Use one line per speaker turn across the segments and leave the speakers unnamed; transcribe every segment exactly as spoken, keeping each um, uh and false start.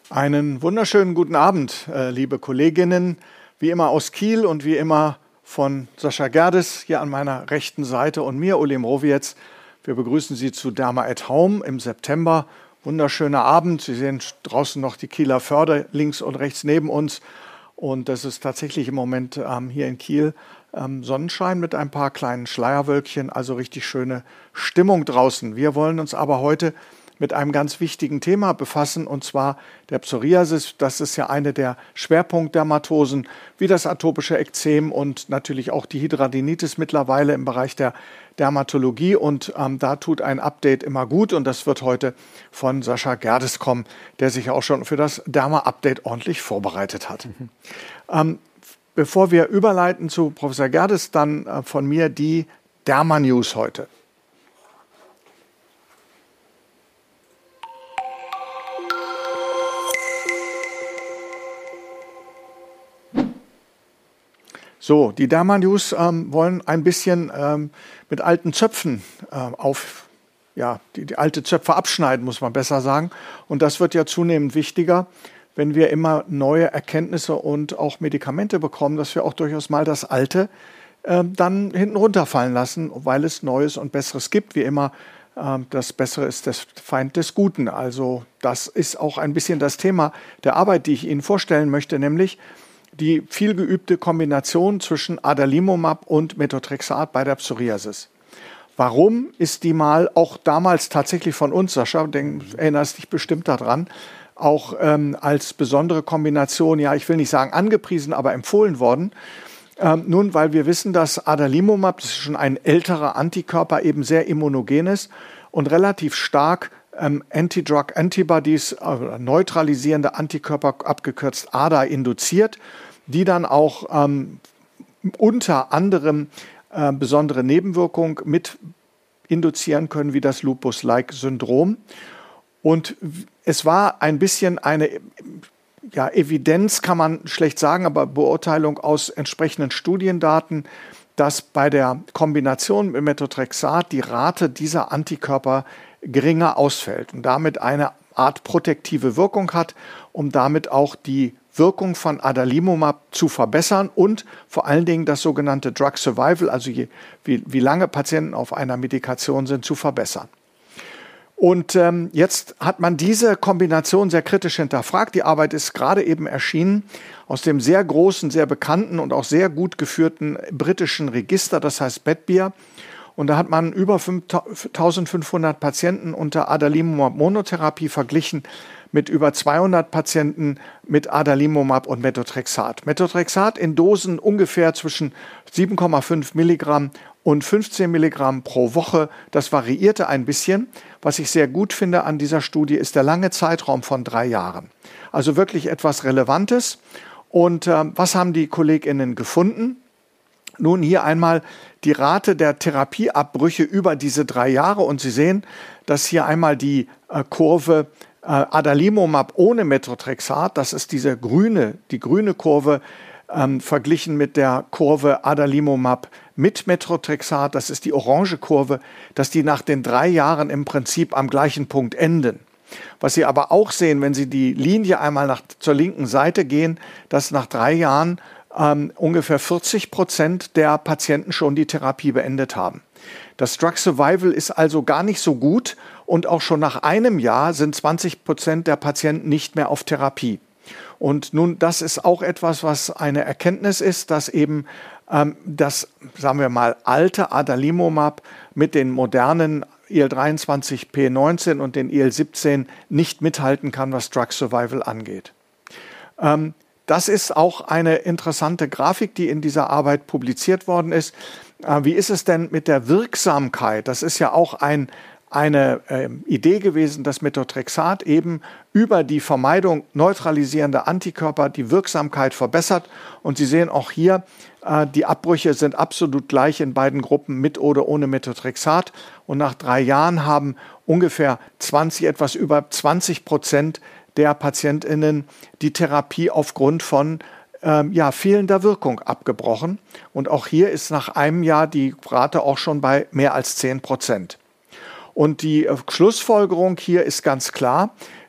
Einen wunderschönen guten Abend, äh, liebe Kolleginnen, wie immer aus Kiel und wie immer von Sascha Gerdes hier an meiner rechten Seite und mir, Uli Mrowiec. Wir begrüßen Sie zu Derma at Home im September. Wunderschöner Abend. Sie sehen draußen noch die Kieler Förde links und rechts neben uns. Und das ist tatsächlich im Moment ähm, hier in Kiel ähm, Sonnenschein mit ein paar kleinen Schleierwölkchen, also richtig schöne Stimmung draußen. Wir wollen uns aber heute mit einem ganz wichtigen Thema befassen, und zwar der Psoriasis. Das ist ja eine der Schwerpunktdermatosen, wie das atopische Ekzem und natürlich auch die Hidradenitis mittlerweile im Bereich der Dermatologie. Und ähm, da tut ein Update immer gut, und das wird heute von Sascha Gerdes kommen, der sich auch schon für das Derma-Update ordentlich vorbereitet hat. Mhm. Ähm, bevor wir überleiten zu Professor Gerdes, dann äh, von mir die Derma-News heute. So, die Derma-News ähm, wollen ein bisschen ähm, mit alten Zöpfen äh, auf, ja, die, die alte Zöpfe abschneiden, muss man besser sagen. Und das wird ja zunehmend wichtiger, wenn wir immer neue Erkenntnisse und auch Medikamente bekommen, dass wir auch durchaus mal das Alte äh, dann hinten runterfallen lassen, weil es Neues und Besseres gibt. Wie immer, äh, das Bessere ist der Feind des Guten. Also das ist auch ein bisschen das Thema der Arbeit, die ich Ihnen vorstellen möchte, nämlich die vielgeübte Kombination zwischen Adalimumab und Methotrexat bei der Psoriasis. Warum ist die mal auch damals tatsächlich von uns, Sascha, denk, erinnerst dich bestimmt daran, auch ähm, als besondere Kombination, ja, ich will nicht sagen angepriesen, aber empfohlen worden? Ähm, nun, weil wir wissen, dass Adalimumab, das ist schon ein älterer Antikörper, eben sehr immunogen ist und relativ stark ähm, Anti-Drug-Antibodies, äh, neutralisierende Antikörper, abgekürzt A D A, induziert, die dann auch ähm, unter anderem äh, besondere Nebenwirkungen mit induzieren können, wie das Lupus-like-Syndrom. Und es war ein bisschen eine ja, Evidenz, kann man schlecht sagen, aber Beurteilung aus entsprechenden Studiendaten, dass bei der Kombination mit Methotrexat die Rate dieser Antikörper geringer ausfällt und damit eine Art protektive Wirkung hat, um damit auch die Wirkung von Adalimumab zu verbessern und vor allen Dingen das sogenannte Drug Survival, also je, wie, wie lange Patienten auf einer Medikation sind, zu verbessern. Und ähm, jetzt hat man diese Kombination sehr kritisch hinterfragt. Die Arbeit ist gerade eben erschienen aus dem sehr großen, sehr bekannten und auch sehr gut geführten britischen Register, das heißt BETBIR. Und da hat man über eintausendfünfhundert Patienten unter Adalimumab-Monotherapie verglichen mit über zweihundert Patienten mit Adalimumab und Methotrexat. Methotrexat in Dosen ungefähr zwischen sieben Komma fünf Milligramm und fünfzehn Milligramm pro Woche. Das variierte ein bisschen. Was ich sehr gut finde an dieser Studie ist der lange Zeitraum von drei Jahren. Also wirklich etwas Relevantes. Und äh, was haben die KollegInnen gefunden? Nun hier einmal die Rate der Therapieabbrüche über diese drei Jahre. Und Sie sehen, dass hier einmal die äh, Kurve äh, Adalimumab ohne Methotrexat, das ist diese grüne, die grüne Kurve, ähm, verglichen mit der Kurve Adalimumab mit Methotrexat, das ist die orange Kurve, dass die nach den drei Jahren im Prinzip am gleichen Punkt enden. Was Sie aber auch sehen, wenn Sie die Linie einmal nach, zur linken Seite gehen, dass nach drei Jahren ähm, ungefähr vierzig Prozent der Patienten schon die Therapie beendet haben. Das Drug Survival ist also gar nicht so gut, und auch schon nach einem Jahr sind zwanzig Prozent der Patienten nicht mehr auf Therapie. Und nun, das ist auch etwas, was eine Erkenntnis ist, dass eben ähm, das, sagen wir mal, alte Adalimumab mit den modernen I L dreiundzwanzig P neunzehn und den I L siebzehn nicht mithalten kann, was Drug Survival angeht. Ähm, das ist auch eine interessante Grafik, die in dieser Arbeit publiziert worden ist. Äh, wie ist es denn mit der Wirksamkeit? Das ist ja auch ein eine äh, Idee gewesen, dass Methotrexat eben über die Vermeidung neutralisierender Antikörper die Wirksamkeit verbessert. Und Sie sehen auch hier, äh, die Abbrüche sind absolut gleich in beiden Gruppen mit oder ohne Methotrexat. Und nach drei Jahren haben ungefähr zwanzig, etwas über zwanzig Prozent der PatientInnen die Therapie aufgrund von ähm, ja, fehlender Wirkung abgebrochen. Und auch hier ist nach einem Jahr die Rate auch schon bei mehr als zehn Prozent. Und die Schlussfolgerung hier ist ganz klar,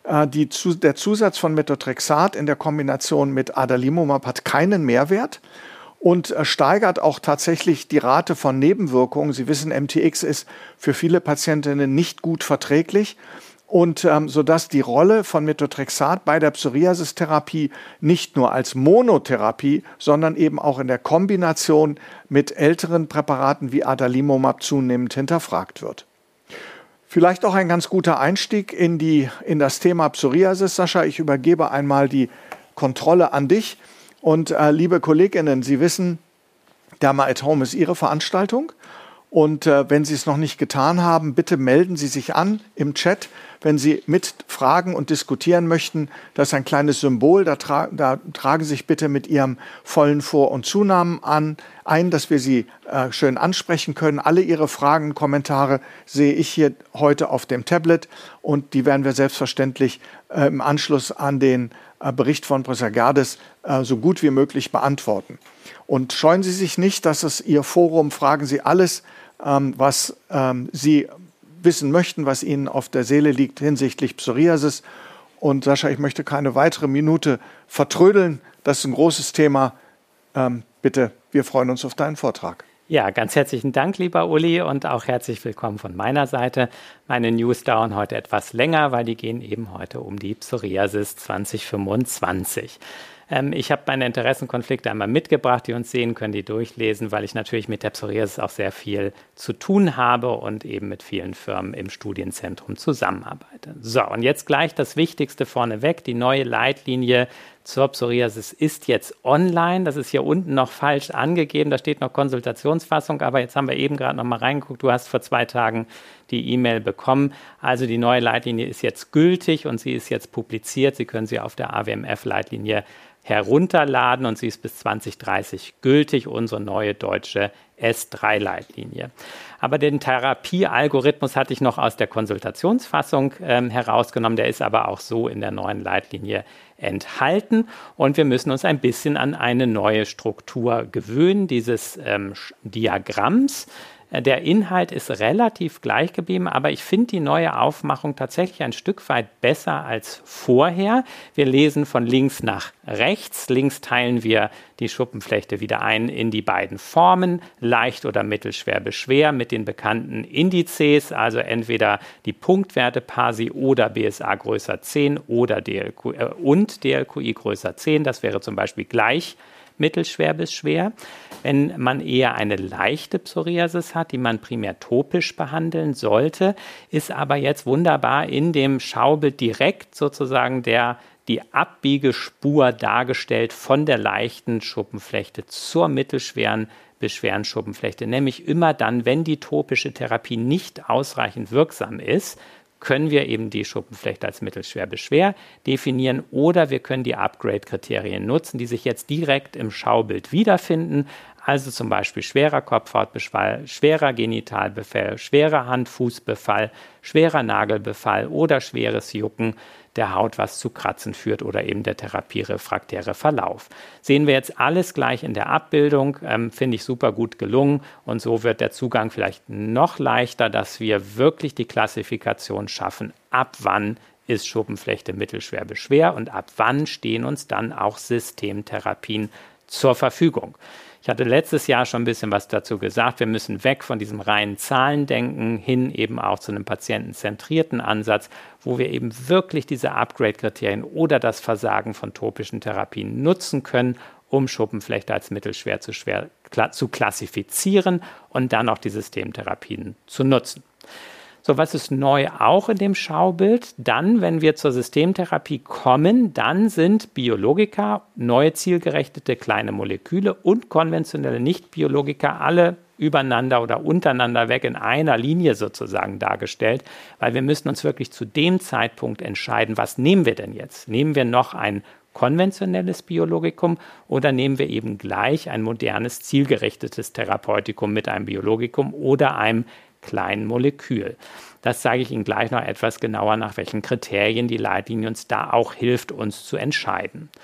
äh, die, der Zusatz von Methotrexat in der Kombination mit Adalimumab hat keinen Mehrwert und äh, steigert auch tatsächlich die Rate von Nebenwirkungen. Sie wissen, M T X ist für viele Patientinnen nicht gut verträglich. Und ähm, sodass die Rolle von Methotrexat bei der Psoriasis-Therapie nicht nur als Monotherapie, sondern eben auch in der Kombination mit älteren Präparaten wie Adalimumab zunehmend hinterfragt wird. Vielleicht auch ein ganz guter Einstieg in, die, in das Thema Psoriasis. Sascha, ich übergebe einmal die Kontrolle an dich. Und äh, liebe Kolleginnen, Sie wissen, Derma at Home ist Ihre Veranstaltung. Und äh, wenn Sie es noch nicht getan haben, bitte melden Sie sich an im Chat, wenn Sie mit fragen und diskutieren möchten. Das ist ein kleines Symbol, da, tra da tragen Sie sich bitte mit Ihrem vollen Vor- und Zunamen an, ein, dass wir Sie äh, schön ansprechen können. Alle Ihre Fragen, Kommentare sehe ich hier heute auf dem Tablet und die werden wir selbstverständlich äh, im Anschluss an den äh, Bericht von Professor Gerdes äh, so gut wie möglich beantworten. Und scheuen Sie sich nicht, das ist Ihr Forum, fragen Sie alles, ähm, was ähm, Sie wissen möchten, was Ihnen auf der Seele liegt hinsichtlich Psoriasis. Und Sascha, ich möchte keine weitere Minute vertrödeln. Das ist ein großes Thema. Ähm, bitte, wir freuen uns auf deinen Vortrag.
Ja, ganz herzlichen Dank, lieber Uli, und auch herzlich willkommen von meiner Seite. Meine News dauern heute etwas länger, weil die gehen eben heute um die Psoriasis zwanzig fünfundzwanzig. Ähm, ich habe meine Interessenkonflikte einmal mitgebracht, die uns sehen können, die durchlesen, weil ich natürlich mit der Psoriasis auch sehr viel zu tun habe und eben mit vielen Firmen im Studienzentrum zusammenarbeite. So, und jetzt gleich das Wichtigste vorneweg. Die neue Leitlinie zur Psoriasis ist jetzt online. Das ist hier unten noch falsch angegeben. Da steht noch Konsultationsfassung, aber jetzt haben wir eben gerade noch mal reingeguckt. Du hast vor zwei Tagen die E-Mail bekommen. Also die neue Leitlinie ist jetzt gültig und sie ist jetzt publiziert. Sie können sie auf der A W M F-Leitlinie herunterladen und sie ist bis zwanzig dreißig gültig, unsere neue deutsche S drei Leitlinie. Aber den Therapiealgorithmus hatte ich noch aus der Konsultationsfassung ähm, herausgenommen, der ist aber auch so in der neuen Leitlinie enthalten und wir müssen uns ein bisschen an eine neue Struktur gewöhnen, dieses ähm, Diagramms. Der Inhalt ist relativ gleich geblieben, aber ich finde die neue Aufmachung tatsächlich ein Stück weit besser als vorher. Wir lesen von links nach rechts. Links teilen wir die Schuppenflechte wieder ein in die beiden Formen, leicht oder mittelschwer beschwer, mit den bekannten Indizes, also entweder die Punktwerte P A S I oder B S A größer zehn oder D L Q, äh, und D L Q I größer zehn. Das wäre zum Beispiel gleich mittelschwer bis schwer. Wenn man eher eine leichte Psoriasis hat, die man primär topisch behandeln sollte, ist aber jetzt wunderbar in dem Schaubild direkt sozusagen der, die Abbiegespur dargestellt von der leichten Schuppenflechte zur mittelschweren bis schweren Schuppenflechte. Nämlich immer dann, wenn die topische Therapie nicht ausreichend wirksam ist, können wir eben die Schuppenflechte als mittelschwer bis schwer definieren oder wir können die Upgrade-Kriterien nutzen, die sich jetzt direkt im Schaubild wiederfinden. Also zum Beispiel schwerer Kopfhautbefall, schwerer Genitalbefall, schwerer Hand-Fuß-Befall, schwerer Nagelbefall oder schweres Jucken der Haut, was zu Kratzen führt oder eben der therapierefraktäre Verlauf. Sehen wir jetzt alles gleich in der Abbildung, ähm, finde ich super gut gelungen und so wird der Zugang vielleicht noch leichter, dass wir wirklich die Klassifikation schaffen, ab wann ist Schuppenflechte mittelschwer bis schwer und ab wann stehen uns dann auch Systemtherapien zur Verfügung. Ich hatte letztes Jahr schon ein bisschen was dazu gesagt. Wir müssen weg von diesem reinen Zahlendenken hin eben auch zu einem patientenzentrierten Ansatz, wo wir eben wirklich diese Upgrade-Kriterien oder das Versagen von topischen Therapien nutzen können, um Schuppenflechte als mittelschwer zu schwer zu klassifizieren und dann auch die Systemtherapien zu nutzen. So, was ist neu auch in dem Schaubild? Dann, wenn wir zur Systemtherapie kommen, dann sind Biologika, neue zielgerechtete kleine Moleküle und konventionelle Nicht-Biologika alle übereinander oder untereinander weg in einer Linie sozusagen dargestellt, weil wir müssen uns wirklich zu dem Zeitpunkt entscheiden, was nehmen wir denn jetzt? Nehmen wir noch ein konventionelles Biologikum oder nehmen wir eben gleich ein modernes, zielgerichtetes Therapeutikum mit einem Biologikum oder einem kleinen Molekül. Das zeige ich Ihnen gleich noch etwas genauer, nach welchen Kriterien die Leitlinie uns da auch hilft, uns zu entscheiden.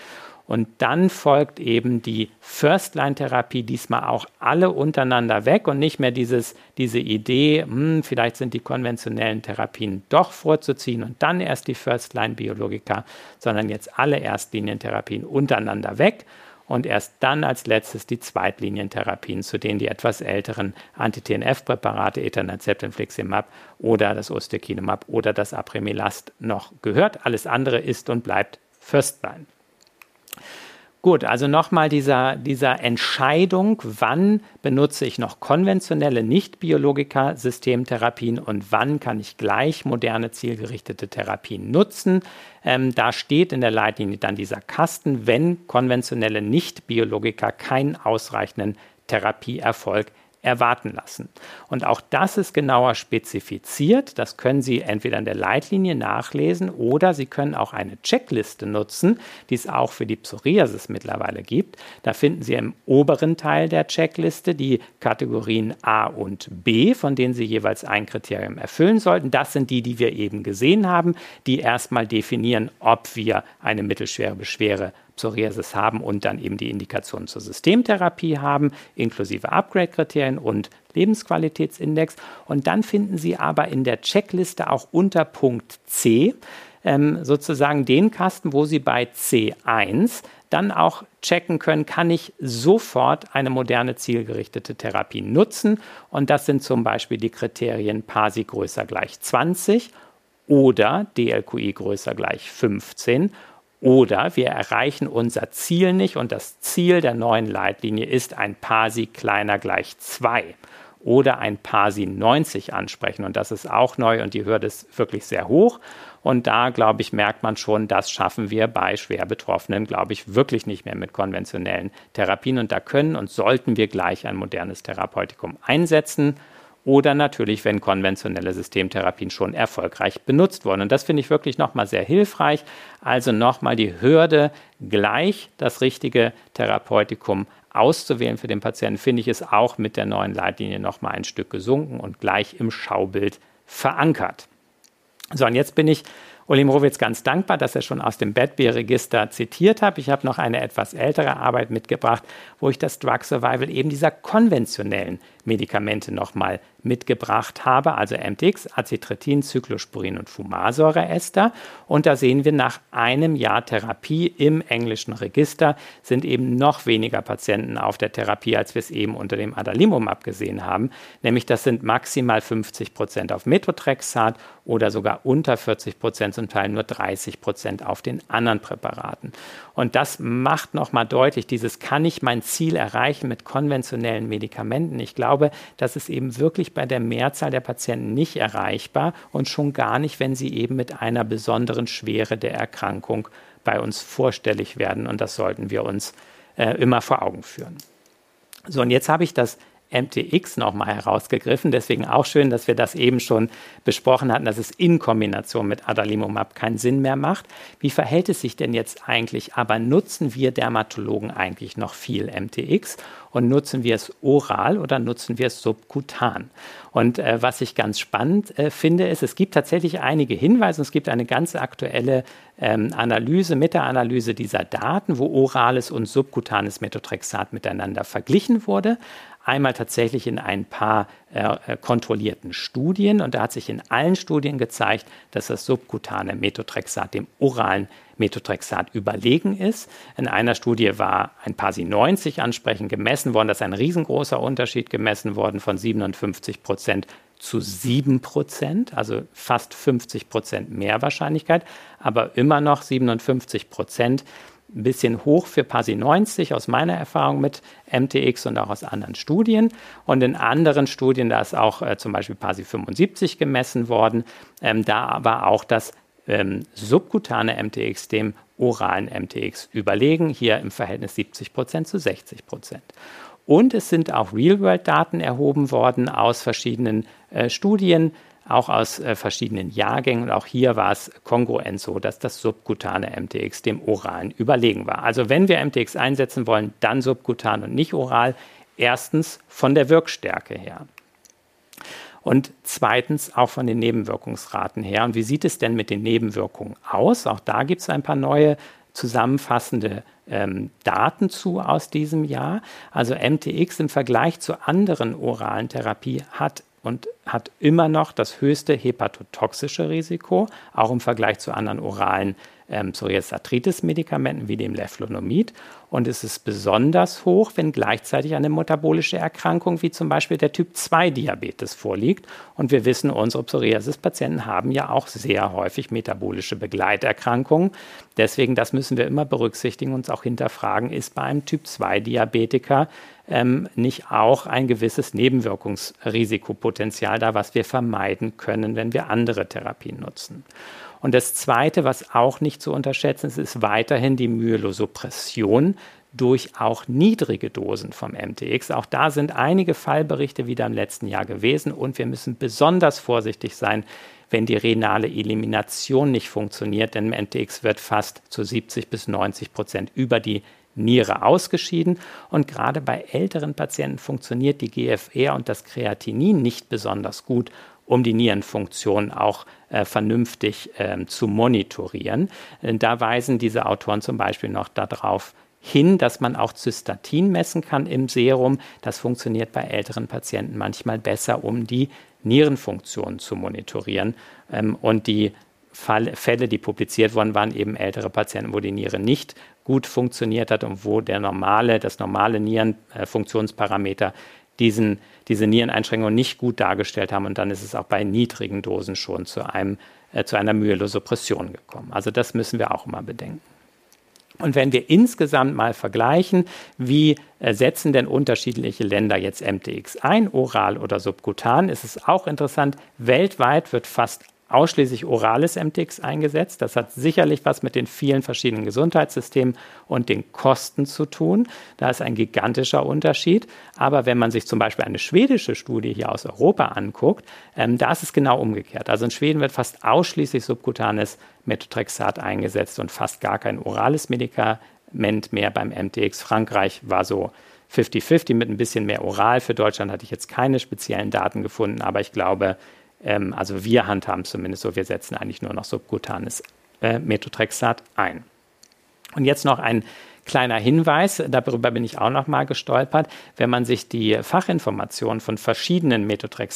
Und dann folgt eben die First-Line-Therapie, diesmal auch alle untereinander weg und nicht mehr dieses, diese Idee, hm, vielleicht sind die konventionellen Therapien doch vorzuziehen und dann erst die First-Line-Biologika, sondern jetzt alle Erstlinientherapien untereinander weg und erst dann als letztes die Zweitlinientherapien, zu denen die etwas älteren Anti-T N F-Präparate, Etanercept, Infliximab oder das Ustekinumab oder das Apremilast noch gehört. Alles andere ist und bleibt First-Line. Gut, also nochmal dieser, dieser Entscheidung, wann benutze ich noch konventionelle Nicht-Biologika-Systemtherapien und wann kann ich gleich moderne zielgerichtete Therapien nutzen. Ähm, da steht in der Leitlinie dann dieser Kasten, wenn konventionelle Nicht-Biologika keinen ausreichenden Therapieerfolg erwarten lassen. Und auch das ist genauer spezifiziert. Das können Sie entweder in der Leitlinie nachlesen oder Sie können auch eine Checkliste nutzen, die es auch für die Psoriasis mittlerweile gibt. Da finden Sie im oberen Teil der Checkliste die Kategorien A und B, von denen Sie jeweils ein Kriterium erfüllen sollten. Das sind die, die wir eben gesehen haben, die erstmal definieren, ob wir eine mittelschwere Beschwere Psoriasis haben und dann eben die Indikation zur Systemtherapie haben, inklusive Upgrade-Kriterien und Lebensqualitätsindex. Und dann finden Sie aber in der Checkliste auch unter Punkt C ähm, sozusagen den Kasten, wo Sie bei C eins dann auch checken können, kann ich sofort eine moderne zielgerichtete Therapie nutzen. Und das sind zum Beispiel die Kriterien PASI größer gleich zwanzig oder D L Q I größer gleich fünfzehn. Oder wir erreichen unser Ziel nicht und das Ziel der neuen Leitlinie ist ein PASI kleiner gleich zwei oder ein PASI neunzig ansprechen. Und das ist auch neu und die Hürde ist wirklich sehr hoch. Und da, glaube ich, merkt man schon, das schaffen wir bei schwer Betroffenen, glaube ich, wirklich nicht mehr mit konventionellen Therapien. Und da können und sollten wir gleich ein modernes Therapeutikum einsetzen. Oder natürlich, wenn konventionelle Systemtherapien schon erfolgreich benutzt wurden. Und das finde ich wirklich nochmal sehr hilfreich. Also nochmal die Hürde, gleich das richtige Therapeutikum auszuwählen für den Patienten, finde ich, ist auch mit der neuen Leitlinie nochmal ein Stück gesunken und gleich im Schaubild verankert. So, und jetzt bin ich Uli Mrowitz ganz dankbar, dass er schon aus dem B A D B-Register zitiert hat. Ich habe noch eine etwas ältere Arbeit mitgebracht, wo ich das Drug Survival eben dieser konventionellen Medikamente nochmal mitgebracht habe, also M T X, Acitretin, Cyclosporin und Fumarsäureester. Und da sehen wir, nach einem Jahr Therapie im englischen Register sind eben noch weniger Patienten auf der Therapie, als wir es eben unter dem Adalimumab gesehen haben. Nämlich das sind maximal fünfzig Prozent auf Methotrexat oder sogar unter vierzig Prozent, zum Teil nur dreißig Prozent auf den anderen Präparaten. Und das macht nochmal deutlich, dieses kann ich mein Ziel erreichen mit konventionellen Medikamenten. Ich glaube, das ist eben wirklich bei der Mehrzahl der Patienten nicht erreichbar und schon gar nicht, wenn sie eben mit einer besonderen Schwere der Erkrankung bei uns vorstellig werden. Und das sollten wir uns äh, immer vor Augen führen. So, und jetzt habe ich das M T X nochmal herausgegriffen. Deswegen auch schön, dass wir das eben schon besprochen hatten, dass es in Kombination mit Adalimumab keinen Sinn mehr macht. Wie verhält es sich denn jetzt eigentlich? Aber nutzen wir Dermatologen eigentlich noch viel M T X? Und nutzen wir es oral oder nutzen wir es subkutan? Und äh, was ich ganz spannend äh, finde, ist, es gibt tatsächlich einige Hinweise. Es gibt eine ganz aktuelle ähm, Analyse, Meta-Analyse dieser Daten, wo orales und subkutanes Methotrexat miteinander verglichen wurde. Einmal tatsächlich in ein paar äh, kontrollierten Studien. Und da hat sich in allen Studien gezeigt, dass das subkutane Methotrexat dem oralen Methotrexat überlegen ist. In einer Studie war ein PASI neunzig ansprechend gemessen worden. Das ist ein riesengroßer Unterschied gemessen worden von siebenundfünfzig Prozent zu sieben Prozent, also fast fünfzig Prozent mehr Wahrscheinlichkeit, aber immer noch siebenundfünfzig Prozent. Ein bisschen hoch für PASI neunzig aus meiner Erfahrung mit M T X und auch aus anderen Studien. Und in anderen Studien, da ist auch äh, zum Beispiel PASI fünfundsiebzig gemessen worden, ähm, da war auch das ähm, subkutane M T X dem oralen M T X überlegen, hier im Verhältnis siebzig Prozent zu sechzig Prozent. Und es sind auch Real-World-Daten erhoben worden aus verschiedenen äh, Studien, auch aus äh, verschiedenen Jahrgängen. Und auch hier war es kongruent so, dass das subkutane M T X dem oralen überlegen war. Also wenn wir M T X einsetzen wollen, dann subkutan und nicht oral. Erstens von der Wirkstärke her. Und zweitens auch von den Nebenwirkungsraten her. Und wie sieht es denn mit den Nebenwirkungen aus? Auch da gibt es ein paar neue zusammenfassende ähm, Daten zu aus diesem Jahr. Also M T X im Vergleich zu anderen oralen Therapie hat und hat immer noch das höchste hepatotoxische Risiko, auch im Vergleich zu anderen oralen ähm, Psoriasis-Arthritis-Medikamenten wie dem Leflunomid. Und es ist besonders hoch, wenn gleichzeitig eine metabolische Erkrankung wie zum Beispiel der Typ zwei Diabetes vorliegt. Und wir wissen, unsere Psoriasis-Patienten haben ja auch sehr häufig metabolische Begleiterkrankungen. Deswegen, das müssen wir immer berücksichtigen und uns auch hinterfragen, ist bei einem Typ zwei Diabetiker ähm, nicht auch ein gewisses Nebenwirkungsrisikopotenzial da, was wir vermeiden können, wenn wir andere Therapien nutzen. Und das Zweite, was auch nicht zu unterschätzen ist, ist weiterhin die Myelosuppression durch auch niedrige Dosen vom M T X. Auch da sind einige Fallberichte wieder im letzten Jahr gewesen und wir müssen besonders vorsichtig sein, wenn die renale Elimination nicht funktioniert, denn M T X wird fast zu siebzig bis neunzig Prozent über die Niere ausgeschieden und gerade bei älteren Patienten funktioniert die G F R und das Kreatinin nicht besonders gut, um die Nierenfunktion auch äh, vernünftig äh, zu monitorieren. Äh, da weisen diese Autoren zum Beispiel noch darauf hin, dass man auch Cystatin messen kann im Serum. Das funktioniert bei älteren Patienten manchmal besser, um die Nierenfunktion zu monitorieren. Ähm, und die Fall, Fälle, die publiziert wurden, waren eben ältere Patienten, wo die Niere nicht gut funktioniert hat und wo der normale, das normale Nierenfunktionsparameter diesen, diese Niereneinschränkungen nicht gut dargestellt haben. Und dann ist es auch bei niedrigen Dosen schon zu, einem, äh, zu einer Myelosuppression gekommen. Also das müssen wir auch immer bedenken. Und wenn wir insgesamt mal vergleichen, wie äh, setzen denn unterschiedliche Länder jetzt M T X ein, oral oder subkutan, ist es auch interessant, weltweit wird fast ausschließlich orales M T X eingesetzt. Das hat sicherlich was mit den vielen verschiedenen Gesundheitssystemen und den Kosten zu tun. Da ist ein gigantischer Unterschied. Aber wenn man sich zum Beispiel eine schwedische Studie hier aus Europa anguckt, ähm, da ist es genau umgekehrt. Also in Schweden wird fast ausschließlich subkutanes Methotrexat eingesetzt und fast gar kein orales Medikament mehr beim M T X. Frankreich war so fünfzig fünfzig mit ein bisschen mehr oral. Für Deutschland hatte ich jetzt keine speziellen Daten gefunden, aber ich glaube, also wir handhaben zumindest so, wir setzen eigentlich nur noch subkutanes äh, Methotrexat ein. Und jetzt noch ein kleiner Hinweis, darüber bin ich auch noch mal gestolpert. Wenn man sich die Fachinformationen von verschiedenen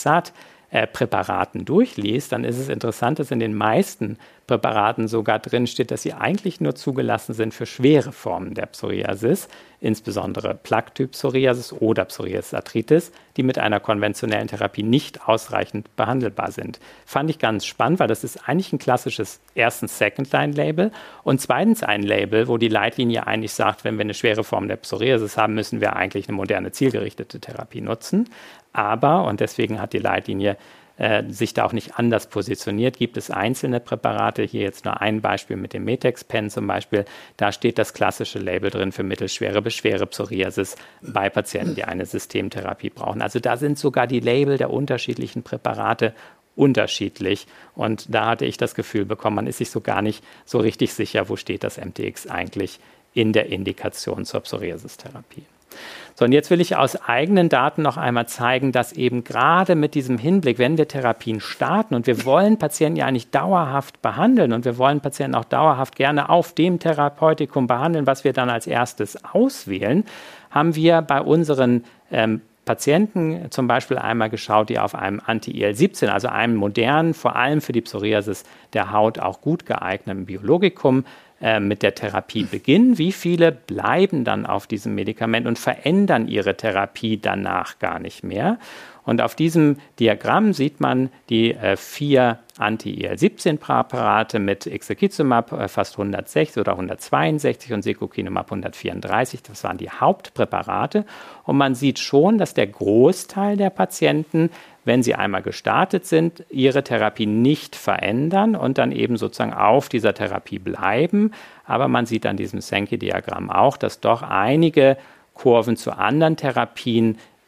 Methotrexat-Präparaten durchliest, dann ist es interessant, dass in den meisten Präparaten sogar drin steht, dass sie eigentlich nur zugelassen sind für schwere Formen der Psoriasis, insbesondere Plaque-Typ-Psoriasis oder Psoriasis-Arthritis, die mit einer konventionellen Therapie nicht ausreichend behandelbar sind. Fand ich ganz spannend, weil das ist eigentlich ein klassisches erstens Second-Line-Label und zweitens ein Label, wo die Leitlinie eigentlich sagt, wenn wir eine schwere Form der Psoriasis haben, müssen wir eigentlich eine moderne, zielgerichtete Therapie nutzen. Aber, und deswegen hat die Leitlinie sich da auch nicht anders positioniert, gibt es einzelne Präparate, hier jetzt nur ein Beispiel mit dem Metex-Pen zum Beispiel, da steht das klassische Label drin für mittelschwere Beschwere Psoriasis bei Patienten, die eine Systemtherapie brauchen. Also da sind sogar die Label der unterschiedlichen Präparate unterschiedlich und da hatte ich das Gefühl bekommen, man ist sich so gar nicht so richtig sicher, wo steht das M T X eigentlich in der Indikation zur Psoriasis-Therapie. So, und jetzt will ich aus eigenen Daten noch einmal zeigen, dass eben gerade mit diesem Hinblick, wenn wir Therapien starten und wir wollen Patienten ja eigentlich dauerhaft behandeln und wir wollen Patienten auch dauerhaft gerne auf dem Therapeutikum behandeln, was wir dann als erstes auswählen, haben wir bei unseren ähm, Patienten zum Beispiel einmal geschaut, die auf einem Anti-I L siebzehn, also einem modernen, vor allem für die Psoriasis der Haut auch gut geeigneten Biologikum äh, mit der Therapie beginnen. Wie viele bleiben dann auf diesem Medikament und verändern ihre Therapie danach gar nicht mehr? Und auf diesem Diagramm sieht man die äh, vier Anti-I L siebzehn Präparate mit Ixekizumab äh, fast hundertsechzig oder hundertzweiundsechzig und Secukinumab hundertvierunddreißig. Das waren die Hauptpräparate. Und man sieht schon, dass der Großteil der Patienten, wenn sie einmal gestartet sind, ihre Therapie nicht verändern und dann eben sozusagen auf dieser Therapie bleiben. Aber man sieht an diesem Sankey-Diagramm auch, dass doch einige Kurven zu anderen Therapien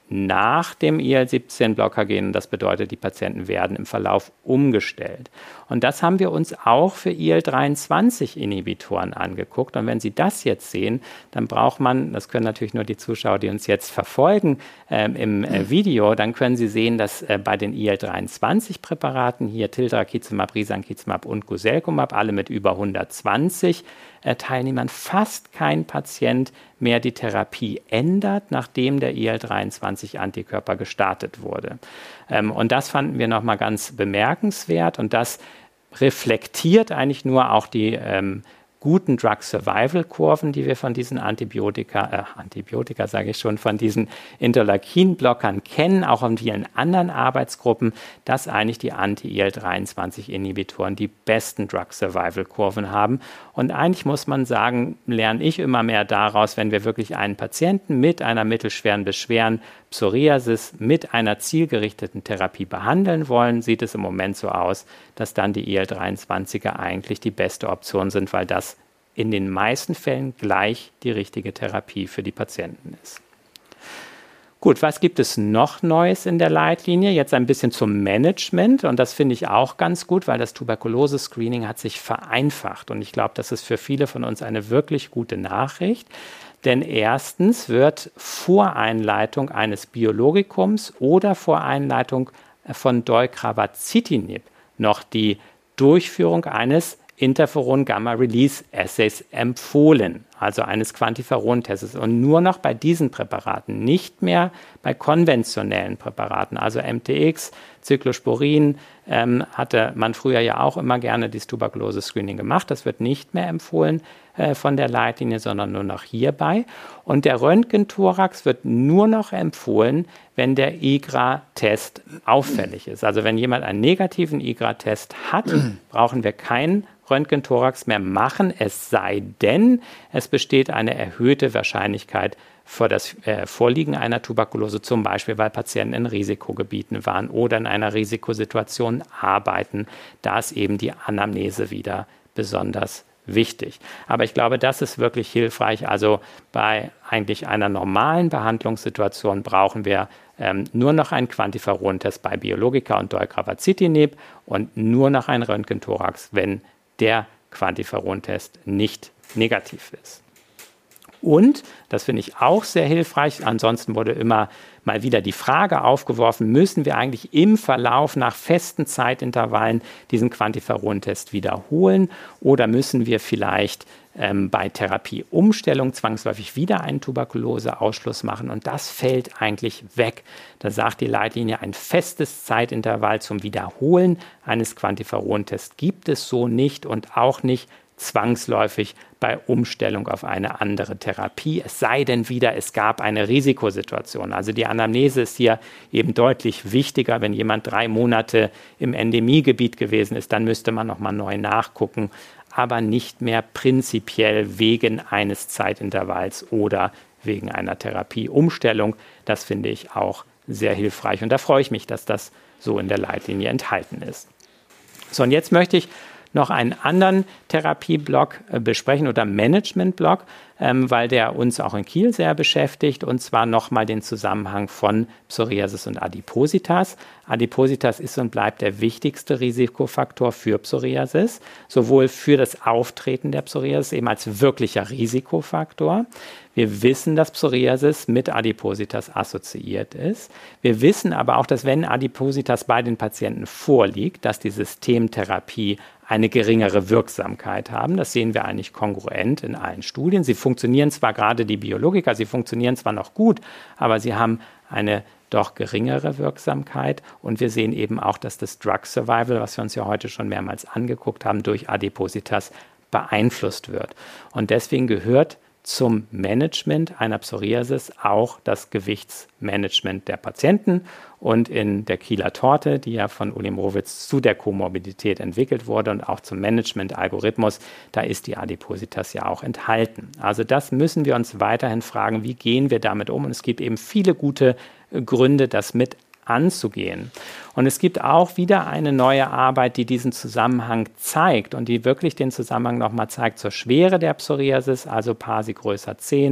nach dem I L siebzehn Blocker gehen. Und das bedeutet, die Patienten werden im Verlauf umgestellt. Und das haben wir uns auch für I L dreiundzwanzig Inhibitoren angeguckt. Und wenn Sie das jetzt sehen, dann braucht man, das können natürlich nur die Zuschauer, die uns jetzt verfolgen ähm, im äh, Video, dann können Sie sehen, dass äh, bei den I L dreiundzwanzig Präparaten hier Tildrakizumab, Risankizumab und Guselkumab, alle mit über hundertzwanzig äh, Teilnehmern, fast kein Patient mehr die Therapie ändert, nachdem der I L dreiundzwanzig Antikörper gestartet wurde. Ähm, und das fanden wir nochmal ganz bemerkenswert und das reflektiert eigentlich nur auch die ähm, guten Drug-Survival-Kurven, die wir von diesen Antibiotika, äh, Antibiotika sage ich schon, von diesen Interleukin-Blockern kennen, auch in vielen anderen Arbeitsgruppen, dass eigentlich die Anti-I L dreiundzwanzig Inhibitoren die besten Drug-Survival-Kurven haben. Und eigentlich muss man sagen, lerne ich immer mehr daraus, wenn wir wirklich einen Patienten mit einer mittelschweren Beschwerden, Psoriasis, mit einer zielgerichteten Therapie behandeln wollen, sieht es im Moment so aus, dass dann die I L dreiundzwanziger eigentlich die beste Option sind, weil das in den meisten Fällen gleich die richtige Therapie für die Patienten ist. Gut, was gibt es noch Neues in der Leitlinie? Jetzt ein bisschen zum Management und das finde ich auch ganz gut, weil das Tuberkulose-Screening hat sich vereinfacht und ich glaube, das ist für viele von uns eine wirklich gute Nachricht. Denn erstens wird vor Einleitung eines Biologikums oder vor Einleitung von Deucravacitinib noch die Durchführung eines Interferon-Gamma-Release-Assays empfohlen, also eines Quantiferon-Tests. Und nur noch bei diesen Präparaten, nicht mehr bei konventionellen Präparaten, also M T X, Cyclosporin, ähm, hatte man früher ja auch immer gerne das Tuberkulose-Screening gemacht. Das wird nicht mehr empfohlen äh, von der Leitlinie, sondern nur noch hierbei. Und der Röntgenthorax wird nur noch empfohlen, wenn der I G R A-Test auffällig ist. Also wenn jemand einen negativen I G R A-Test hat, brauchen wir keinen Röntgenthorax mehr machen, es sei denn, es besteht eine erhöhte Wahrscheinlichkeit für das äh, Vorliegen einer Tuberkulose, zum Beispiel, weil Patienten in Risikogebieten waren oder in einer Risikosituation arbeiten. Da ist eben die Anamnese wieder besonders wichtig. Aber ich glaube, das ist wirklich hilfreich. Also bei eigentlich einer normalen Behandlungssituation brauchen wir ähm, nur noch einen Quantiferon-Test bei Biologika und Deucravacitinib und nur noch einen Röntgenthorax, wenn der Quantiferon-Test nicht negativ ist. Und, das finde ich auch sehr hilfreich, ansonsten wurde immer mal wieder die Frage aufgeworfen, müssen wir eigentlich im Verlauf nach festen Zeitintervallen diesen Quantiferon-Test wiederholen oder müssen wir vielleicht ähm, bei Therapieumstellung zwangsläufig wieder einen Tuberkulose-Ausschluss machen? Und das fällt eigentlich weg. Da sagt die Leitlinie, ein festes Zeitintervall zum Wiederholen eines Quantiferon-Tests gibt es so nicht und auch nicht zwangsläufig bei Umstellung auf eine andere Therapie, es sei denn wieder, es gab eine Risikosituation. Also die Anamnese ist hier eben deutlich wichtiger. Wenn jemand drei Monate im Endemiegebiet gewesen ist, dann müsste man nochmal neu nachgucken, aber nicht mehr prinzipiell wegen eines Zeitintervalls oder wegen einer Therapieumstellung. Das finde ich auch sehr hilfreich und da freue ich mich, dass das so in der Leitlinie enthalten ist. So, und jetzt möchte ich noch einen anderen Therapieblock äh, besprechen oder Managementblock, ähm, weil der uns auch in Kiel sehr beschäftigt, und zwar nochmal den Zusammenhang von Psoriasis und Adipositas. Adipositas ist und bleibt der wichtigste Risikofaktor für Psoriasis, sowohl für das Auftreten der Psoriasis eben als wirklicher Risikofaktor. Wir wissen, dass Psoriasis mit Adipositas assoziiert ist. Wir wissen aber auch, dass wenn Adipositas bei den Patienten vorliegt, dass die Systemtherapie eine geringere Wirksamkeit haben. Das sehen wir eigentlich kongruent in allen Studien. Sie funktionieren zwar, gerade die Biologika, sie funktionieren zwar noch gut, aber sie haben eine doch geringere Wirksamkeit. Und wir sehen eben auch, dass das Drug Survival, was wir uns ja heute schon mehrmals angeguckt haben, durch Adipositas beeinflusst wird. Und deswegen gehört zum Management einer Psoriasis auch das Gewichtsmanagement der Patienten. Und in der Kieler Torte, die ja von Uli Mrowitz zu der Komorbidität entwickelt wurde und auch zum Management-Algorithmus, da ist die Adipositas ja auch enthalten. Also das müssen wir uns weiterhin fragen, wie gehen wir damit um? Und es gibt eben viele gute Gründe, das mit anzugehen. Und es gibt auch wieder eine neue Arbeit, die diesen Zusammenhang zeigt und die wirklich den Zusammenhang nochmal zeigt zur Schwere der Psoriasis, also PASI größer zehn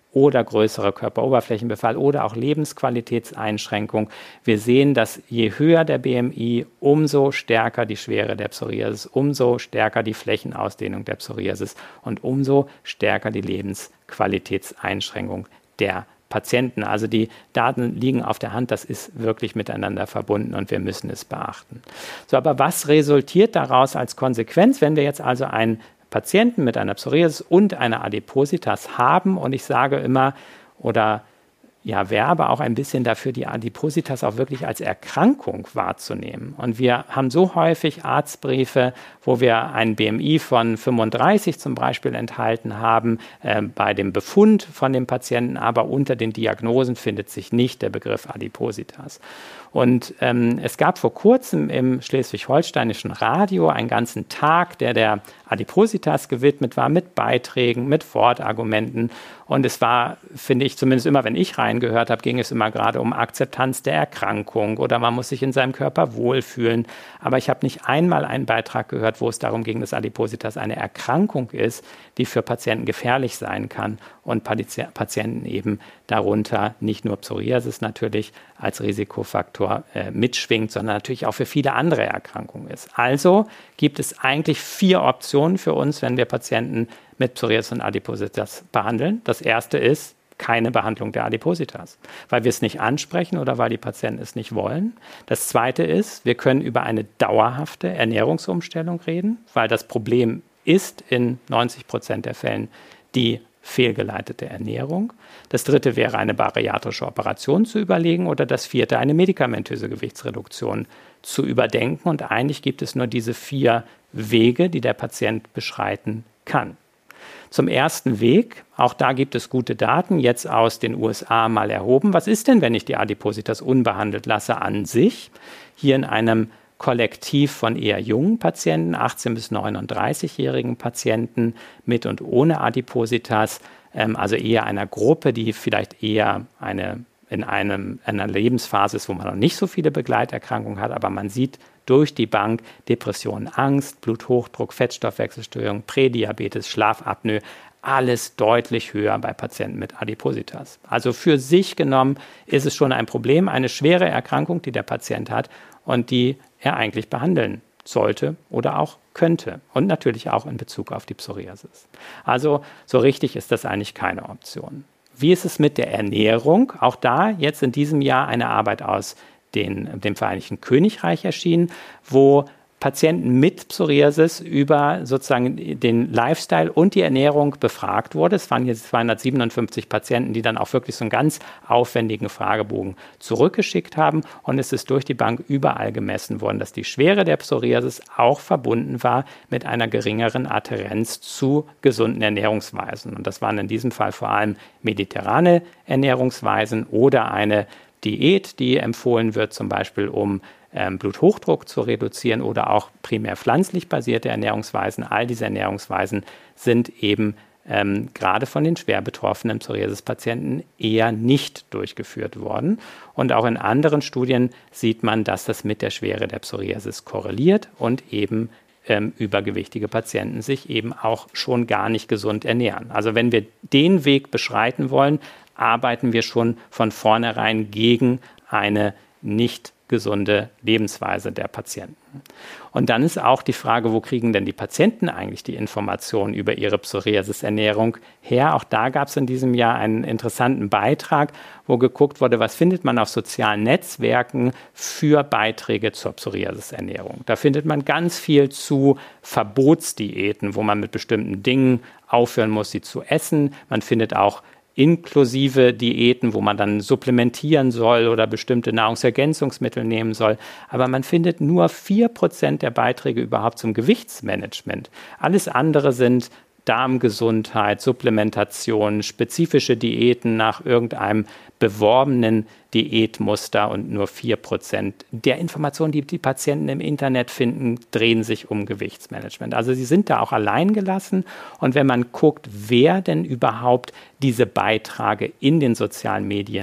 oder größere Körperoberflächenbefall oder auch Lebensqualitätseinschränkung. Wir sehen, dass je höher der B M I, umso stärker die Schwere der Psoriasis, umso stärker die Flächenausdehnung der Psoriasis und umso stärker die Lebensqualitätseinschränkung der Patienten. Also die Daten liegen auf der Hand, das ist wirklich miteinander verbunden und wir müssen es beachten. So, aber was resultiert daraus als Konsequenz, wenn wir jetzt also einen Patienten mit einer Psoriasis und einer Adipositas haben? Und ich sage immer oder ja, werbe auch ein bisschen dafür, die Adipositas auch wirklich als Erkrankung wahrzunehmen. Und wir haben so häufig Arztbriefe, wo wir ein B M I von fünfunddreißig zum Beispiel enthalten haben, äh, bei dem Befund von dem Patienten, aber unter den Diagnosen findet sich nicht der Begriff Adipositas. Und ähm, es gab vor kurzem im schleswig-holsteinischen Radio einen ganzen Tag, der der Adipositas gewidmet war, mit Beiträgen, mit Wortargumenten. Und es war, finde ich, zumindest immer, wenn ich reingehört habe, ging es immer gerade um Akzeptanz der Erkrankung oder man muss sich in seinem Körper wohlfühlen. Aber ich habe nicht einmal einen Beitrag gehört, wo es darum ging, dass Adipositas eine Erkrankung ist, die für Patienten gefährlich sein kann und Patienten eben darunter nicht nur Psoriasis natürlich als Risikofaktor äh, mitschwingt, sondern natürlich auch für viele andere Erkrankungen ist. Also gibt es eigentlich vier Optionen für uns, wenn wir Patienten mit Psoriasis und Adipositas behandeln. Das erste ist keine Behandlung der Adipositas, weil wir es nicht ansprechen oder weil die Patienten es nicht wollen. Das zweite ist, wir können über eine dauerhafte Ernährungsumstellung reden, weil das Problem ist in neunzig Prozent der Fällen die fehlgeleitete Ernährung. Das dritte wäre eine bariatrische Operation zu überlegen oder das vierte eine medikamentöse Gewichtsreduktion zu überdenken. Und eigentlich gibt es nur diese vier Wege, die der Patient beschreiten kann. Zum ersten Weg, auch da gibt es gute Daten, jetzt aus den U S A mal erhoben. Was ist denn, wenn ich die Adipositas unbehandelt lasse an sich? Hier in einem Kollektiv von eher jungen Patienten, achtzehn- bis neununddreißigjährigen Patienten mit und ohne Adipositas, ähm, also eher einer Gruppe, die vielleicht eher eine, in einem, einer Lebensphase ist, wo man noch nicht so viele Begleiterkrankungen hat, aber man sieht durch die Bank Depression, Angst, Bluthochdruck, Fettstoffwechselstörung, Prädiabetes, Schlafapnoe, alles deutlich höher bei Patienten mit Adipositas. Also für sich genommen ist es schon ein Problem, eine schwere Erkrankung, die der Patient hat und die er eigentlich behandeln sollte oder auch könnte. Und natürlich auch in Bezug auf die Psoriasis. Also so richtig ist das eigentlich keine Option. Wie ist es mit der Ernährung? Auch da jetzt in diesem Jahr eine Arbeit aus den, dem Vereinigten Königreich erschienen, wo Patienten mit Psoriasis über sozusagen den Lifestyle und die Ernährung befragt wurde. Es waren jetzt zweihundertsiebenundfünfzig Patienten, die dann auch wirklich so einen ganz aufwendigen Fragebogen zurückgeschickt haben. Und es ist durch die Bank überall gemessen worden, dass die Schwere der Psoriasis auch verbunden war mit einer geringeren Adhärenz zu gesunden Ernährungsweisen. Und das waren in diesem Fall vor allem mediterrane Ernährungsweisen oder eine Diät, die empfohlen wird, zum Beispiel um ähm, Bluthochdruck zu reduzieren oder auch primär pflanzlich basierte Ernährungsweisen. All diese Ernährungsweisen sind eben ähm, gerade von den schwer betroffenen Psoriasis-Patienten eher nicht durchgeführt worden. Und auch in anderen Studien sieht man, dass das mit der Schwere der Psoriasis korreliert und eben ähm, übergewichtige Patienten sich eben auch schon gar nicht gesund ernähren. Also wenn wir den Weg beschreiten wollen, arbeiten wir schon von vornherein gegen eine nicht gesunde Lebensweise der Patienten. Und dann ist auch die Frage, wo kriegen denn die Patienten eigentlich die Informationen über ihre Psoriasis-Ernährung her? Auch da gab es in diesem Jahr einen interessanten Beitrag, wo geguckt wurde, was findet man auf sozialen Netzwerken für Beiträge zur Psoriasis-Ernährung. Da findet man ganz viel zu Verbotsdiäten, wo man mit bestimmten Dingen aufhören muss, sie zu essen. Man findet auch inklusive Diäten, wo man dann supplementieren soll oder bestimmte Nahrungsergänzungsmittel nehmen soll. Aber man findet nur vier Prozent der Beiträge überhaupt zum Gewichtsmanagement. Alles andere sind Darmgesundheit, Supplementation, spezifische Diäten nach irgendeinem beworbenen Diätmuster und nur vier Prozent der Informationen, die die Patienten im Internet finden, drehen sich um Gewichtsmanagement. Also sie sind da auch allein gelassen und wenn man guckt, wer denn überhaupt diese Beiträge in den sozialen Medien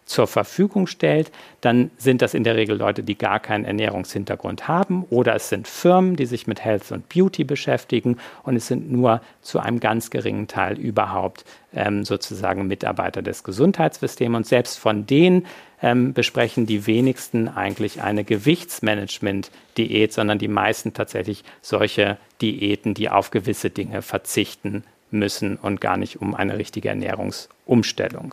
zur Verfügung stellt, dann sind das in der Regel Leute, die gar keinen Ernährungshintergrund haben, oder es sind Firmen, die sich mit Health und Beauty beschäftigen, und es sind nur zu einem ganz geringen Teil überhaupt ähm, sozusagen Mitarbeiter des Gesundheitssystems, und selbst von denen ähm, besprechen die wenigsten eigentlich eine Gewichtsmanagement-Diät, sondern die meisten tatsächlich solche Diäten, die auf gewisse Dinge verzichten müssen und gar nicht um eine richtige Ernährungsumstellung.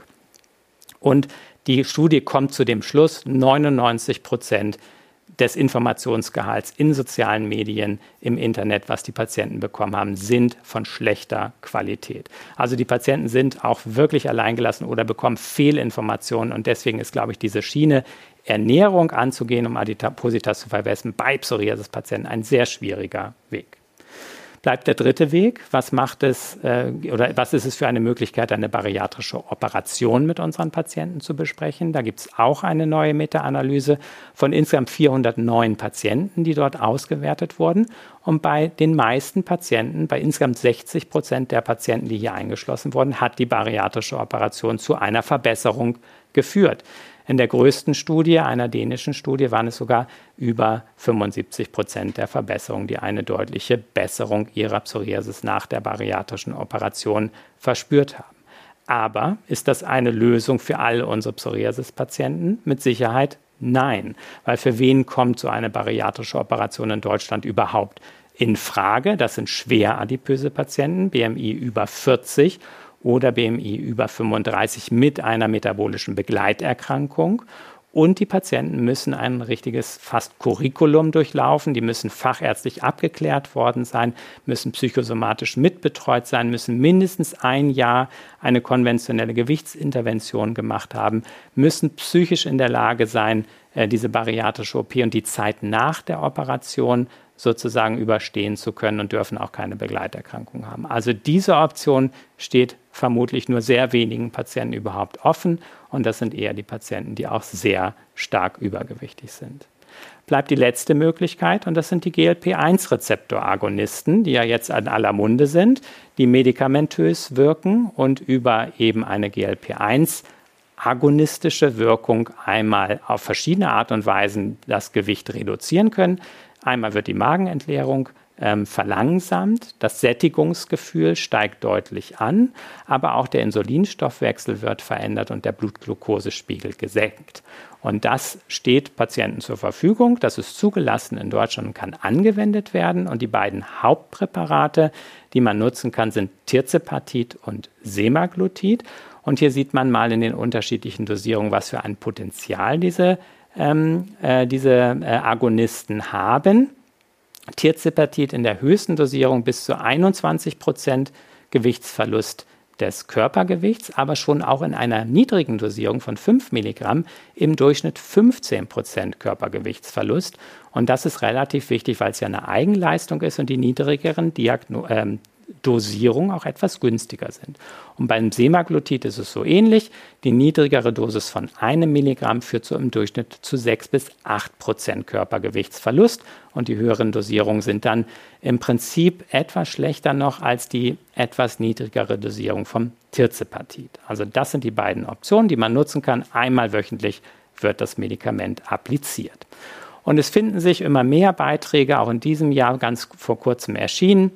Und die Studie kommt zu dem Schluss, neunundneunzig Prozent des Informationsgehalts in sozialen Medien, im Internet, was die Patienten bekommen haben, sind von schlechter Qualität. Also die Patienten sind auch wirklich alleingelassen oder bekommen Fehlinformationen, und deswegen ist, glaube ich, diese Schiene, Ernährung anzugehen, um Adipositas zu verbessern, bei Psoriasis-Patienten ein sehr schwieriger Weg. Bleibt der dritte Weg. Was macht es äh, oder was ist es für eine Möglichkeit, eine bariatrische Operation mit unseren Patienten zu besprechen? Da gibt es auch eine neue Meta-Analyse von insgesamt vierhundertneun Patienten, die dort ausgewertet wurden. Und bei den meisten Patienten, bei insgesamt sechzig Prozent der Patienten, die hier eingeschlossen wurden, hat die bariatrische Operation zu einer Verbesserung geführt. In der größten Studie, einer dänischen Studie, waren es sogar über fünfundsiebzig Prozent der Verbesserung, die eine deutliche Besserung ihrer Psoriasis nach der bariatrischen Operation verspürt haben. Aber ist das eine Lösung für alle unsere Psoriasis-Patienten? Mit Sicherheit nein, weil für wen kommt so eine bariatrische Operation in Deutschland überhaupt in Frage? Das sind schwer adipöse Patienten, B M I über vierzig oder B M I über fünfunddreißig mit einer metabolischen Begleiterkrankung. Und die Patienten müssen ein richtiges fast Curriculum durchlaufen, die müssen fachärztlich abgeklärt worden sein, müssen psychosomatisch mitbetreut sein, müssen mindestens ein Jahr eine konventionelle Gewichtsintervention gemacht haben, müssen psychisch in der Lage sein, diese bariatrische O P und die Zeit nach der Operation sozusagen überstehen zu können, und dürfen auch keine Begleiterkrankung haben. Also diese Option steht vermutlich nur sehr wenigen Patienten überhaupt offen, und das sind eher die Patienten, die auch sehr stark übergewichtig sind. Bleibt die letzte Möglichkeit, und das sind die G L P eins Rezeptor-Agonisten, die ja jetzt in aller Munde sind, die medikamentös wirken und über eben eine G L P eins agonistische Wirkung einmal auf verschiedene Art und Weisen das Gewicht reduzieren können. Einmal wird die Magenentleerung ähm, verlangsamt, das Sättigungsgefühl steigt deutlich an, aber auch der Insulinstoffwechsel wird verändert und der Blutglukosespiegel gesenkt. Und das steht Patienten zur Verfügung, das ist zugelassen in Deutschland und kann angewendet werden. Und die beiden Hauptpräparate, die man nutzen kann, sind Tirzepatid und Semaglutid. Und hier sieht man mal in den unterschiedlichen Dosierungen, was für ein Potenzial diese Ähm, äh, diese äh, Agonisten haben. Tirzepatid in der höchsten Dosierung bis zu einundzwanzig Prozent Gewichtsverlust des Körpergewichts, aber schon auch in einer niedrigen Dosierung von fünf Milligramm im Durchschnitt fünfzehn Prozent Körpergewichtsverlust. Und das ist relativ wichtig, weil es ja eine Eigenleistung ist und die niedrigeren Diagno- ähm, Dosierungen auch etwas günstiger sind. Und beim Semaglutid ist es so ähnlich. Die niedrigere Dosis von einem Milligramm führt so im Durchschnitt zu sechs bis acht Prozent Körpergewichtsverlust. Und die höheren Dosierungen sind dann im Prinzip etwas schlechter noch als die etwas niedrigere Dosierung vom Tirzepatid. Also das sind die beiden Optionen, die man nutzen kann. Einmal wöchentlich wird das Medikament appliziert. Und es finden sich immer mehr Beiträge, auch in diesem Jahr ganz vor kurzem erschienen,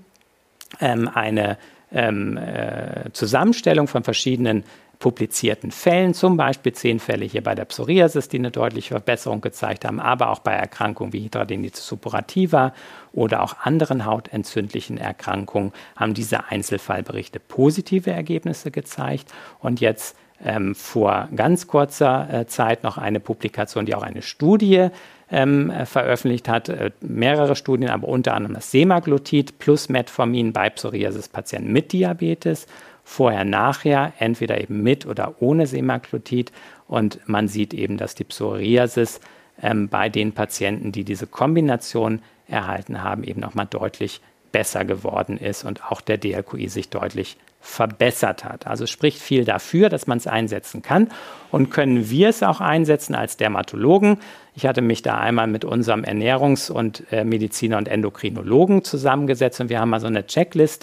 eine ähm, äh, Zusammenstellung von verschiedenen publizierten Fällen, zum Beispiel zehn Fälle hier bei der Psoriasis, die eine deutliche Verbesserung gezeigt haben, aber auch bei Erkrankungen wie Hidradenitis suppurativa oder auch anderen hautentzündlichen Erkrankungen haben diese Einzelfallberichte positive Ergebnisse gezeigt. Und jetzt ähm, vor ganz kurzer äh, Zeit noch eine Publikation, die auch eine Studie Ähm, veröffentlicht hat, äh, mehrere Studien, aber unter anderem das Semaglutid plus Metformin bei Psoriasis-Patienten mit Diabetes, vorher, nachher, entweder eben mit oder ohne Semaglutid. Und man sieht eben, dass die Psoriasis ähm, bei den Patienten, die diese Kombination erhalten haben, eben nochmal deutlich besser geworden ist und auch der D L Q I sich deutlich verbessert hat. Also es spricht viel dafür, dass man es einsetzen kann. Und können wir es auch einsetzen als Dermatologen? Ich hatte mich da einmal mit unserem Ernährungs- und äh, Mediziner und Endokrinologen zusammengesetzt und wir haben mal so eine Checkliste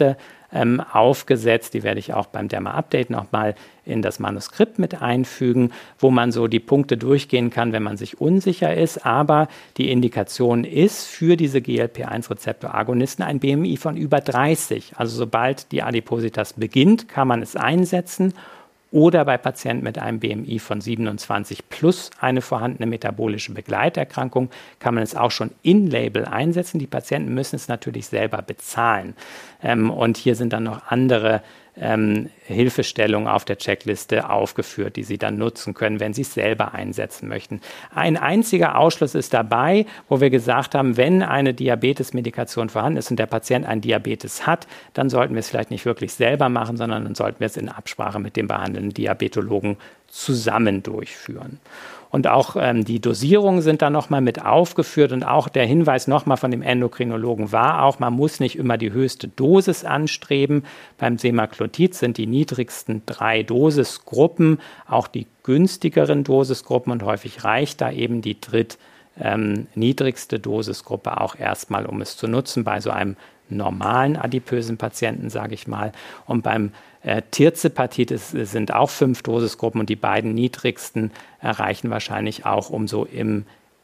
ähm, aufgesetzt. Die werde ich auch beim Derma-Update nochmal in das Manuskript mit einfügen, wo man so die Punkte durchgehen kann, wenn man sich unsicher ist. Aber die Indikation ist für diese G L P eins Rezeptor-Agonisten ein B M I von über dreißig. Also sobald die Adipositas beginnt, kann man es einsetzen. Oder bei Patienten mit einem B M I von siebenundzwanzig plus eine vorhandene metabolische Begleiterkrankung kann man es auch schon in-Label einsetzen. Die Patienten müssen es natürlich selber bezahlen. Ähm, und hier sind dann noch andere ähm, Hilfestellungen auf der Checkliste aufgeführt, die Sie dann nutzen können, wenn Sie es selber einsetzen möchten. Ein einziger Ausschluss ist dabei, wo wir gesagt haben, wenn eine Diabetes-Medikation vorhanden ist und der Patient einen Diabetes hat, dann sollten wir es vielleicht nicht wirklich selber machen, sondern dann sollten wir es in Absprache mit dem behandelnden Diabetologen zusammen durchführen. Und auch ähm, die Dosierungen sind da nochmal mit aufgeführt und auch der Hinweis nochmal von dem Endokrinologen war auch, man muss nicht immer die höchste Dosis anstreben. Beim Semaglutid sind die niedrigsten drei Dosisgruppen auch die günstigeren Dosisgruppen und häufig reicht da eben die dritt ähm, niedrigste Dosisgruppe auch erstmal, um es zu nutzen bei so einem normalen adipösen Patienten, sage ich mal. Und beim äh, Tirzepatitis sind auch fünf Dosisgruppen und die beiden niedrigsten erreichen wahrscheinlich auch, um so im,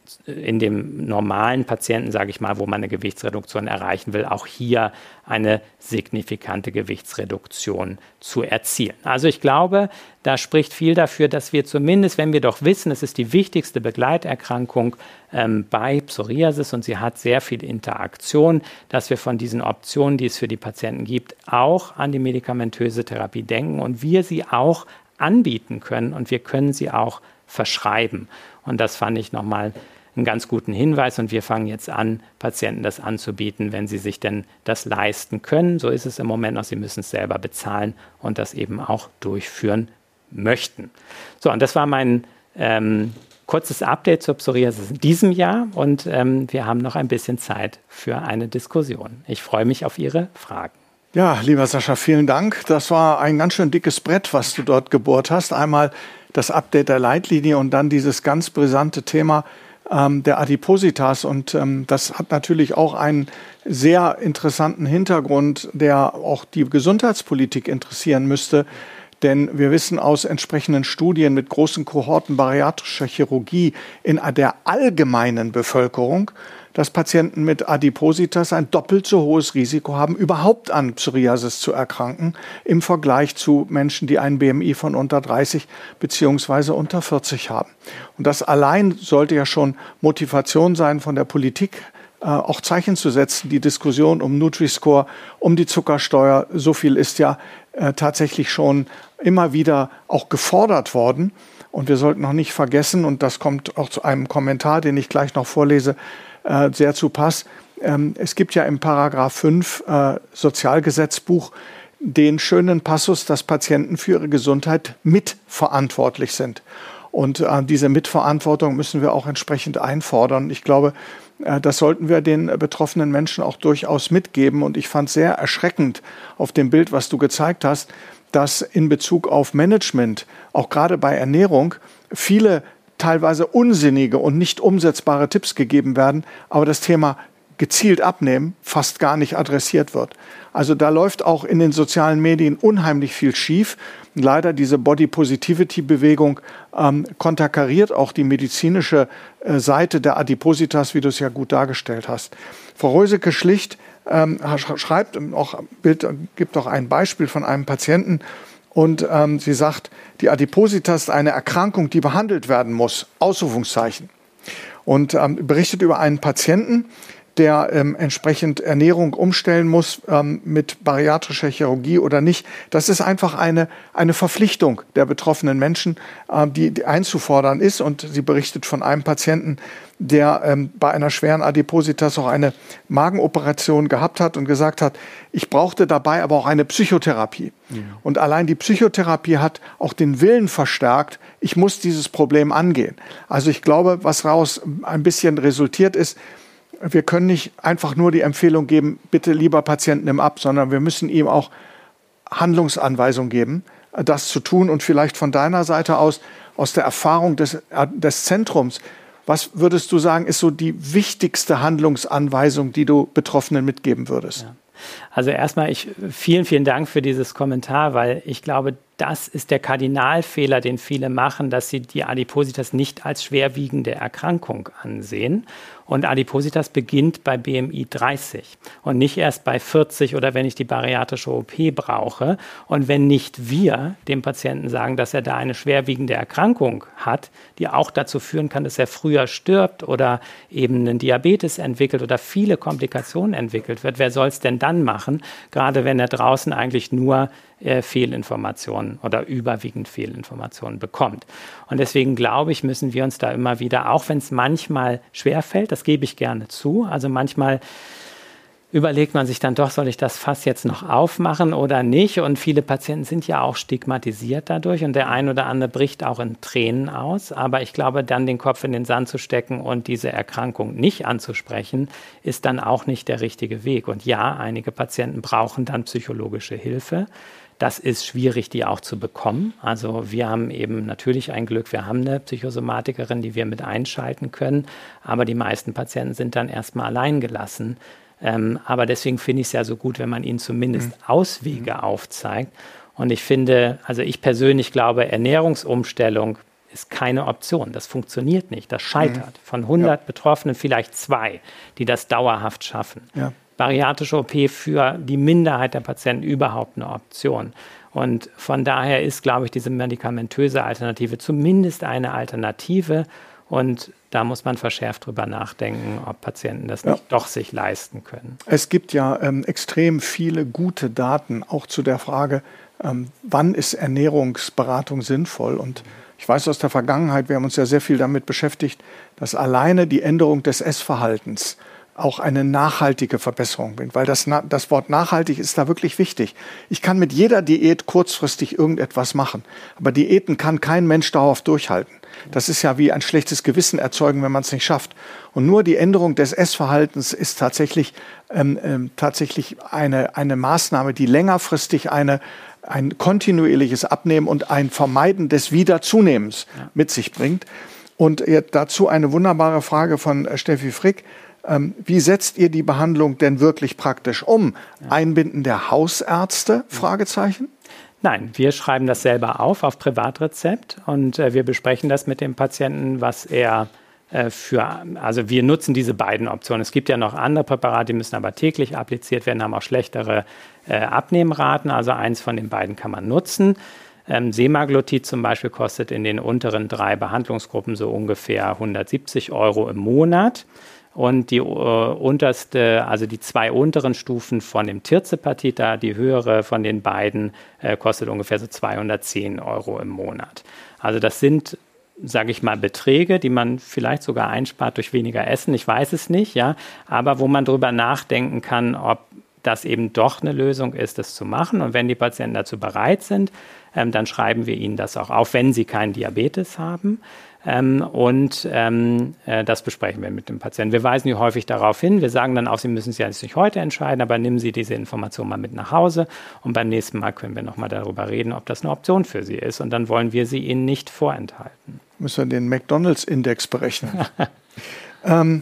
in dem normalen Patienten, sage ich mal, wo man eine Gewichtsreduktion erreichen will, auch hier eine signifikante Gewichtsreduktion zu erzielen. Also ich glaube, da spricht viel dafür, dass wir zumindest, wenn wir doch wissen, es ist die wichtigste Begleiterkrankung ähm, bei Psoriasis und sie hat sehr viel Interaktion, dass wir von diesen Optionen, die es für die Patienten gibt, auch an die medikamentöse Therapie denken und wir sie auch anbieten können und wir können sie auch verschreiben. Und das fand ich nochmal einen ganz guten Hinweis und wir fangen jetzt an, Patienten das anzubieten, wenn sie sich denn das leisten können. So ist es im Moment noch, sie müssen es selber bezahlen und das eben auch durchführen möchten. So, und das war mein ähm, kurzes Update zur Psoriasis in diesem Jahr und ähm, wir haben noch ein bisschen Zeit für eine Diskussion. Ich freue mich auf Ihre Fragen.
Ja, lieber Sascha, vielen Dank. Das war ein ganz schön dickes Brett, was du dort gebohrt hast. Einmal das Update der Leitlinie und dann dieses ganz brisante Thema ähm, der Adipositas. Und ähm, das hat natürlich auch einen sehr interessanten Hintergrund, der auch die Gesundheitspolitik interessieren müsste. Denn wir wissen aus entsprechenden Studien mit großen Kohorten bariatrischer Chirurgie in der allgemeinen Bevölkerung, dass Patienten mit Adipositas ein doppelt so hohes Risiko haben, überhaupt an Psoriasis zu erkranken, im Vergleich zu Menschen, die einen B M I von unter dreißig beziehungsweise unter vierzig haben. Und das allein sollte ja schon Motivation sein, von der Politik äh, auch Zeichen zu setzen. Die Diskussion um Nutri-Score, um die Zuckersteuer, so viel ist ja äh, tatsächlich schon immer wieder auch gefordert worden. Und wir sollten noch nicht vergessen, und das kommt auch zu einem Kommentar, den ich gleich noch vorlese, äh, sehr zu Pass. Ähm, es gibt ja im Paragraph fünf äh, Sozialgesetzbuch den schönen Passus, dass Patienten für ihre Gesundheit mitverantwortlich sind. Und äh, diese Mitverantwortung müssen wir auch entsprechend einfordern. Ich glaube, äh, das sollten wir den betroffenen Menschen auch durchaus mitgeben. Und ich fand sehr erschreckend auf dem Bild, was du gezeigt hast, dass in Bezug auf Management, auch gerade bei Ernährung, viele teilweise unsinnige und nicht umsetzbare Tipps gegeben werden, aber das Thema gezielt abnehmen fast gar nicht adressiert wird. Also da läuft auch in den sozialen Medien unheimlich viel schief. Leider diese Body-Positivity-Bewegung ähm, konterkariert auch die medizinische äh, Seite der Adipositas, wie du es ja gut dargestellt hast. Frau Röseke-Schlicht ähm, schreibt auch, Bild, gibt auch ein Beispiel von einem Patienten und ähm, sie sagt, die Adipositas ist eine Erkrankung, die behandelt werden muss. Ausrufungszeichen. Und ähm, berichtet über einen Patienten, der ähm, entsprechend Ernährung umstellen muss ähm, mit bariatrischer Chirurgie oder nicht. Das ist einfach eine, eine Verpflichtung der betroffenen Menschen, äh, die, die einzufordern ist. Und sie berichtet von einem Patienten, der ähm, bei einer schweren Adipositas auch eine Magenoperation gehabt hat und gesagt hat, ich brauchte dabei aber auch eine Psychotherapie. Ja. Und allein die Psychotherapie hat auch den Willen verstärkt, ich muss dieses Problem angehen. Also ich glaube, was daraus ein bisschen resultiert ist, wir können nicht einfach nur die Empfehlung geben, bitte lieber Patienten nimm ab, sondern wir müssen ihm auch Handlungsanweisungen geben, das zu tun. Und vielleicht von deiner Seite aus, aus der Erfahrung des, des Zentrums, was würdest du sagen, ist so die wichtigste Handlungsanweisung, die du Betroffenen mitgeben würdest?
Ja. Also erstmal ich, vielen, vielen Dank für dieses Kommentar, weil ich glaube, das ist der Kardinalfehler, den viele machen, dass sie die Adipositas nicht als schwerwiegende Erkrankung ansehen. Und Adipositas beginnt bei B M I dreißig und nicht erst bei vierzig oder wenn ich die bariatrische O P brauche. Und wenn nicht wir dem Patienten sagen, dass er da eine schwerwiegende Erkrankung hat, die auch dazu führen kann, dass er früher stirbt oder eben einen Diabetes entwickelt oder viele Komplikationen entwickelt wird, wer soll es denn dann machen? Gerade wenn er draußen eigentlich nur äh, Fehlinformationen oder überwiegend Fehlinformationen bekommt. Und deswegen glaube ich, müssen wir uns da immer wieder, auch wenn es manchmal schwerfällt, das gebe ich gerne zu, also manchmal überlegt man sich dann doch, soll ich das Fass jetzt noch aufmachen oder nicht? Und viele Patienten sind ja auch stigmatisiert dadurch und der ein oder andere bricht auch in Tränen aus. Aber ich glaube, dann den Kopf in den Sand zu stecken und diese Erkrankung nicht anzusprechen, ist dann auch nicht der richtige Weg. Und ja, einige Patienten brauchen dann psychologische Hilfe. Das ist schwierig, die auch zu bekommen. Also wir haben eben natürlich ein Glück, wir haben eine Psychosomatikerin, die wir mit einschalten können. Aber die meisten Patienten sind dann erstmal allein gelassen. Ähm, aber deswegen finde ich es ja so gut, wenn man ihnen zumindest mhm. Auswege mhm. aufzeigt. Und ich finde, also ich persönlich glaube, Ernährungsumstellung ist keine Option. Das funktioniert nicht, das scheitert. Mhm. Von hundert ja. Betroffenen vielleicht zwei, die das dauerhaft schaffen. Ja. Bariatrische O P für die Minderheit der Patienten überhaupt eine Option. Und von daher ist, glaube ich, diese medikamentöse Alternative zumindest eine Alternative. Und da muss man verschärft drüber nachdenken, ob Patienten das nicht ja. doch sich leisten können.
Es gibt ja ähm, extrem viele gute Daten, auch zu der Frage, ähm, wann ist Ernährungsberatung sinnvoll? Und ich weiß aus der Vergangenheit, wir haben uns ja sehr viel damit beschäftigt, dass alleine die Änderung des Essverhaltens auch eine nachhaltige Verbesserung bringt, weil das, das Wort nachhaltig ist da wirklich wichtig. Ich kann mit jeder Diät kurzfristig irgendetwas machen, aber Diäten kann kein Mensch dauerhaft durchhalten. Das ist ja wie ein schlechtes Gewissen erzeugen, wenn man es nicht schafft. Und nur die Änderung des Essverhaltens ist tatsächlich, ähm, ähm, tatsächlich eine, eine Maßnahme, die längerfristig eine, ein kontinuierliches Abnehmen und ein Vermeiden des Wiederzunehmens ja. mit sich bringt. Und dazu eine wunderbare Frage von Steffi Frick. Ähm, wie setzt ihr die Behandlung denn wirklich praktisch um? Ja. Einbinden der Hausärzte? Fragezeichen.
Nein, wir schreiben das selber auf, auf Privatrezept und äh, wir besprechen das mit dem Patienten, was er äh, für, also wir nutzen diese beiden Optionen. Es gibt ja noch andere Präparate, die müssen aber täglich appliziert werden, haben auch schlechtere äh, Abnehmraten, also eins von den beiden kann man nutzen. Ähm, Semaglutid zum Beispiel kostet in den unteren drei Behandlungsgruppen so ungefähr hundertsiebzig Euro im Monat. Und die äh, unterste, also die zwei unteren Stufen von dem Tirzepatid, da die höhere von den beiden, äh, kostet ungefähr so zweihundertzehn Euro im Monat. Also das sind, sage ich mal, Beträge, die man vielleicht sogar einspart durch weniger Essen, ich weiß es nicht, ja, aber wo man drüber nachdenken kann, ob das eben doch eine Lösung ist, das zu machen. Und wenn die Patienten dazu bereit sind, ähm, dann schreiben wir ihnen das auch auf, wenn sie keinen Diabetes haben. Ähm, und ähm, äh, das besprechen wir mit dem Patienten. Wir weisen die häufig darauf hin. Wir sagen dann auch, Sie müssen sich ja jetzt nicht heute entscheiden, aber nehmen Sie diese Information mal mit nach Hause und beim nächsten Mal können wir nochmal darüber reden, ob das eine Option für Sie ist. Und dann wollen wir sie Ihnen nicht vorenthalten.
Müssen wir den McDonalds-Index berechnen. ähm,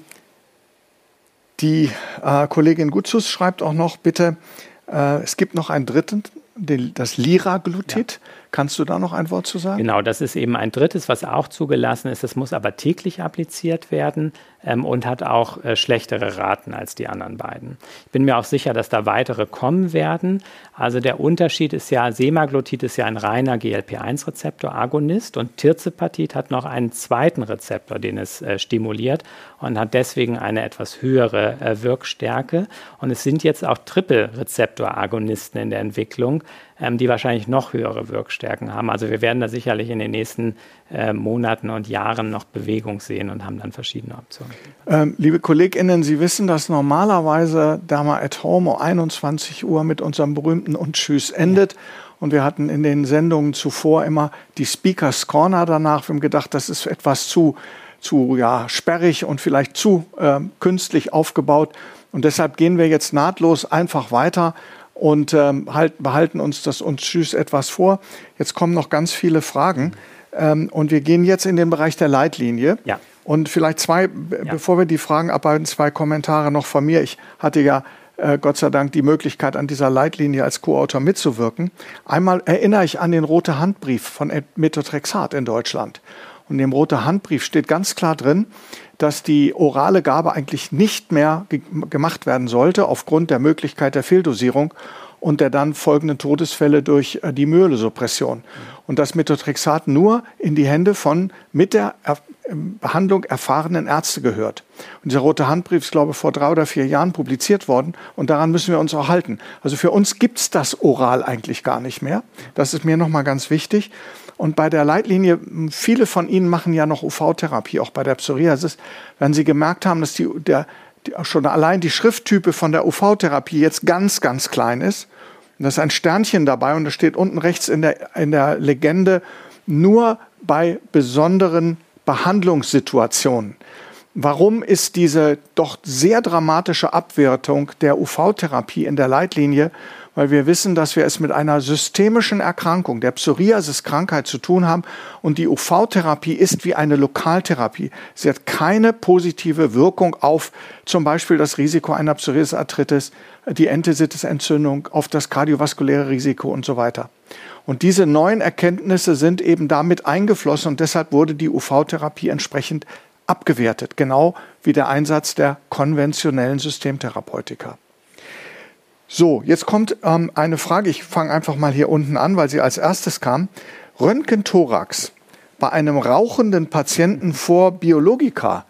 die äh, Kollegin Gutzus schreibt auch noch, bitte, äh, es gibt noch einen dritten, das Liraglutid. Ja. Kannst du da noch ein Wort zu sagen?
Genau, das ist eben ein drittes, was auch zugelassen ist. Das muss aber täglich appliziert werden ähm, und hat auch äh, schlechtere Raten als die anderen beiden. Ich bin mir auch sicher, dass da weitere kommen werden. Also der Unterschied ist ja, Semaglutid ist ja ein reiner G L P eins Rezeptor-Agonist und Tirzepatid hat noch einen zweiten Rezeptor, den es äh, stimuliert und hat deswegen eine etwas höhere äh, Wirkstärke. Und es sind jetzt auch Triple-Rezeptor-Agonisten in der Entwicklung, ähm, die wahrscheinlich noch höhere Wirkstärken haben. Also wir werden da sicherlich in den nächsten äh, Monaten und Jahren noch Bewegung sehen und haben dann verschiedene Optionen.
Ähm, liebe KollegInnen, Sie wissen, dass normalerweise Dharma at Home um einundzwanzig Uhr mit unserem berühmten Und Tschüss endet. Ja. Und wir hatten in den Sendungen zuvor immer die Speakers Corner danach. Wir haben gedacht, das ist etwas zu, zu ja, sperrig und vielleicht zu äh, künstlich aufgebaut. Und deshalb gehen wir jetzt nahtlos einfach weiter und ähm, halt, behalten uns das Und Tschüss etwas vor. Jetzt kommen noch ganz viele Fragen. Ähm, und wir gehen jetzt in den Bereich der Leitlinie. Ja. Und vielleicht zwei, b- ja. bevor wir die Fragen abarbeiten, zwei Kommentare noch von mir. Ich hatte ja äh, Gott sei Dank die Möglichkeit, an dieser Leitlinie als Co-Autor mitzuwirken. Einmal erinnere ich an den Rote Handbrief von Methotrexat in Deutschland. Und im Rote Handbrief steht ganz klar drin, dass die orale Gabe eigentlich nicht mehr ge- gemacht werden sollte aufgrund der Möglichkeit der Fehldosierung und der dann folgenden Todesfälle durch äh, die Myelosuppression. Und das Methotrexat nur in die Hände von mit der er- Behandlung erfahrenen Ärzte gehört. Und dieser Rote Handbrief ist, glaube ich, vor drei oder vier Jahren publiziert worden und daran müssen wir uns auch halten. Also für uns gibt es das oral eigentlich gar nicht mehr. Das ist mir nochmal ganz wichtig. Und bei der Leitlinie, viele von Ihnen machen ja noch U V-Therapie, auch bei der Psoriasis, wenn Sie gemerkt haben, dass die, der, die, schon allein die Schrifttype von der U V-Therapie jetzt ganz, ganz klein ist. Und da ist ein Sternchen dabei und da steht unten rechts in der, in der Legende nur bei besonderen Behandlungssituationen. Warum ist diese doch sehr dramatische Abwertung der U V-Therapie in der Leitlinie? Weil wir wissen, dass wir es mit einer systemischen Erkrankung, der Psoriasis-Krankheit zu tun haben. Und die U V-Therapie ist wie eine Lokaltherapie. Sie hat keine positive Wirkung auf zum Beispiel das Risiko einer Psoriasis-Arthritis, die Enthesitis-Entzündung, auf das kardiovaskuläre Risiko und so weiter. Und diese neuen Erkenntnisse sind eben damit eingeflossen und deshalb wurde die U V-Therapie entsprechend abgewertet, genau wie der Einsatz der konventionellen Systemtherapeutika. So, jetzt kommt ähm, eine Frage, ich fange einfach mal hier unten an, weil sie als erstes kam. Röntgenthorax bei einem rauchenden Patienten vor Biologika.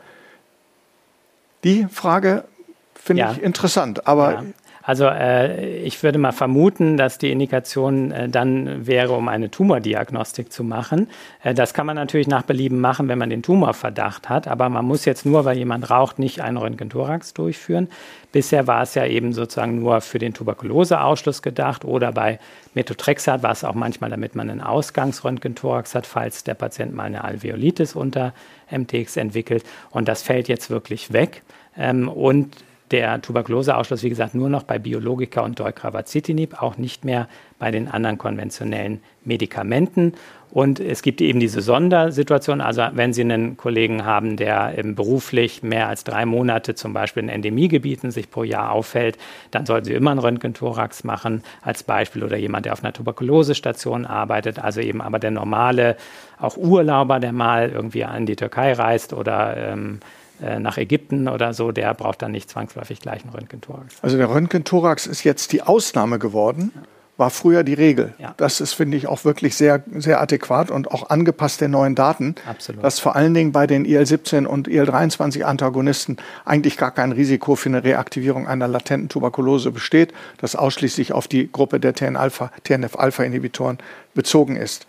Die Frage finde
ja.
ich interessant, aber...
Ja. Also äh, ich würde mal vermuten, dass die Indikation äh, dann wäre, um eine Tumordiagnostik zu machen. Äh, das kann man natürlich nach Belieben machen, wenn man den Tumorverdacht hat, aber man muss jetzt nur, weil jemand raucht, nicht einen Röntgenthorax durchführen. Bisher war es ja eben sozusagen nur für den Tuberkuloseausschluss gedacht oder bei Methotrexat war es auch manchmal, damit man einen Ausgangsröntgenthorax hat, falls der Patient mal eine Alveolitis unter M T X entwickelt. Und das fällt jetzt wirklich weg. Ähm, und der Tuberkuloseausschluss, wie gesagt, nur noch bei Biologika und Deucravacitinib, auch nicht mehr bei den anderen konventionellen Medikamenten. Und es gibt eben diese Sondersituation, also wenn Sie einen Kollegen haben, der eben beruflich mehr als drei Monate zum Beispiel in Endemiegebieten sich pro Jahr aufhält, dann sollten Sie immer einen Röntgenthorax machen als Beispiel oder jemand, der auf einer Tuberkulosestation arbeitet, also eben aber der normale, auch Urlauber, der mal irgendwie an die Türkei reist oder ähm, nach Ägypten oder so, der braucht dann nicht zwangsläufig gleich einen Röntgenthorax.
Also der Röntgenthorax ist jetzt die Ausnahme geworden, war früher die Regel.
Ja.
Das ist, finde ich, auch wirklich sehr, sehr adäquat und auch angepasst den neuen Daten.
Absolut.
Dass vor allen Dingen bei den I L siebzehn und I L dreiundzwanzig Antagonisten eigentlich gar kein Risiko für eine Reaktivierung einer latenten Tuberkulose besteht, das ausschließlich auf die Gruppe der T N F Alpha Inhibitoren bezogen ist.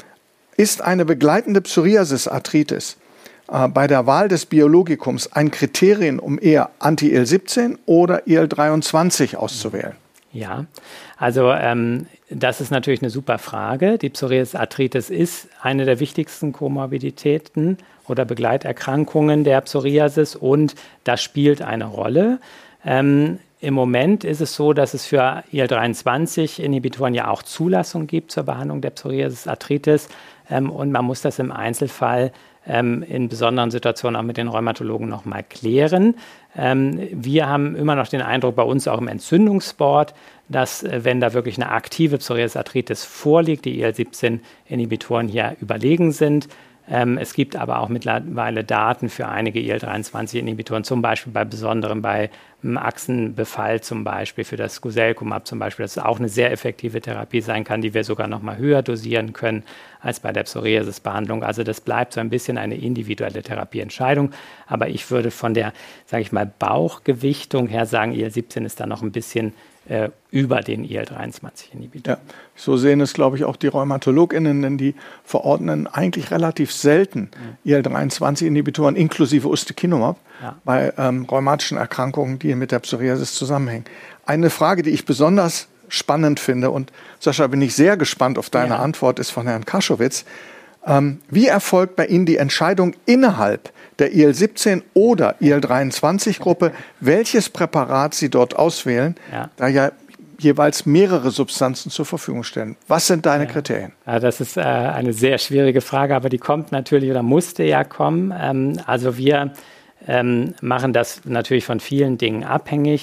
Ist eine begleitende Psoriasis-Arthritis bei der Wahl des Biologikums ein Kriterium, um eher Anti-I L siebzehn oder I L dreiundzwanzig auszuwählen?
Ja, also ähm, das ist natürlich eine super Frage. Die Psoriasis-Arthritis ist eine der wichtigsten Komorbiditäten oder Begleiterkrankungen der Psoriasis und das spielt eine Rolle. Ähm, Im Moment ist es so, dass es für I L dreiundzwanzig-Inhibitoren ja auch Zulassung gibt zur Behandlung der Psoriasis-Arthritis ähm, und man muss das im Einzelfall ähm, in besonderen Situationen auch mit den Rheumatologen nochmal klären. Ähm, wir haben immer noch den Eindruck bei uns auch im Entzündungsboard, dass äh, wenn da wirklich eine aktive Psoriasis-Arthritis vorliegt, die I L siebzehn-Inhibitoren hier überlegen sind. Ähm, es gibt aber auch mittlerweile Daten für einige I L dreiundzwanzig-Inhibitoren, zum Beispiel bei besonderen, bei einem Achsenbefall zum Beispiel, für das Guselkumab zum Beispiel, dass es auch eine sehr effektive Therapie sein kann, die wir sogar noch mal höher dosieren können als bei der Psoriasis-Behandlung. Also das bleibt so ein bisschen eine individuelle Therapieentscheidung. Aber ich würde von der, sage ich mal, Bauchgewichtung her sagen, I L siebzehn ist da noch ein bisschen äh, über den I L dreiundzwanzig-Inhibitor.
Ja, so sehen es, glaube ich, auch die RheumatologInnen, denn die verordnen eigentlich relativ selten mhm. I L dreiundzwanzig-Inhibitoren inklusive Ustekinumab ja. bei ähm, rheumatischen Erkrankungen, die mit der Psoriasis zusammenhängen. Eine Frage, die ich besonders spannend finde, und Sascha, bin ich sehr gespannt auf deine ja. Antwort, ist von Herrn Kaschowitz. Ähm, wie erfolgt bei Ihnen die Entscheidung innerhalb der I L siebzehn oder I L dreiundzwanzig-Gruppe, welches Präparat Sie dort auswählen, ja. da ja jeweils mehrere Substanzen zur Verfügung stellen? Was sind deine ja. Kriterien?
Ja, das ist äh, eine sehr schwierige Frage, aber die kommt natürlich oder musste ja kommen. Ähm, also wir ähm, machen das natürlich von vielen Dingen abhängig.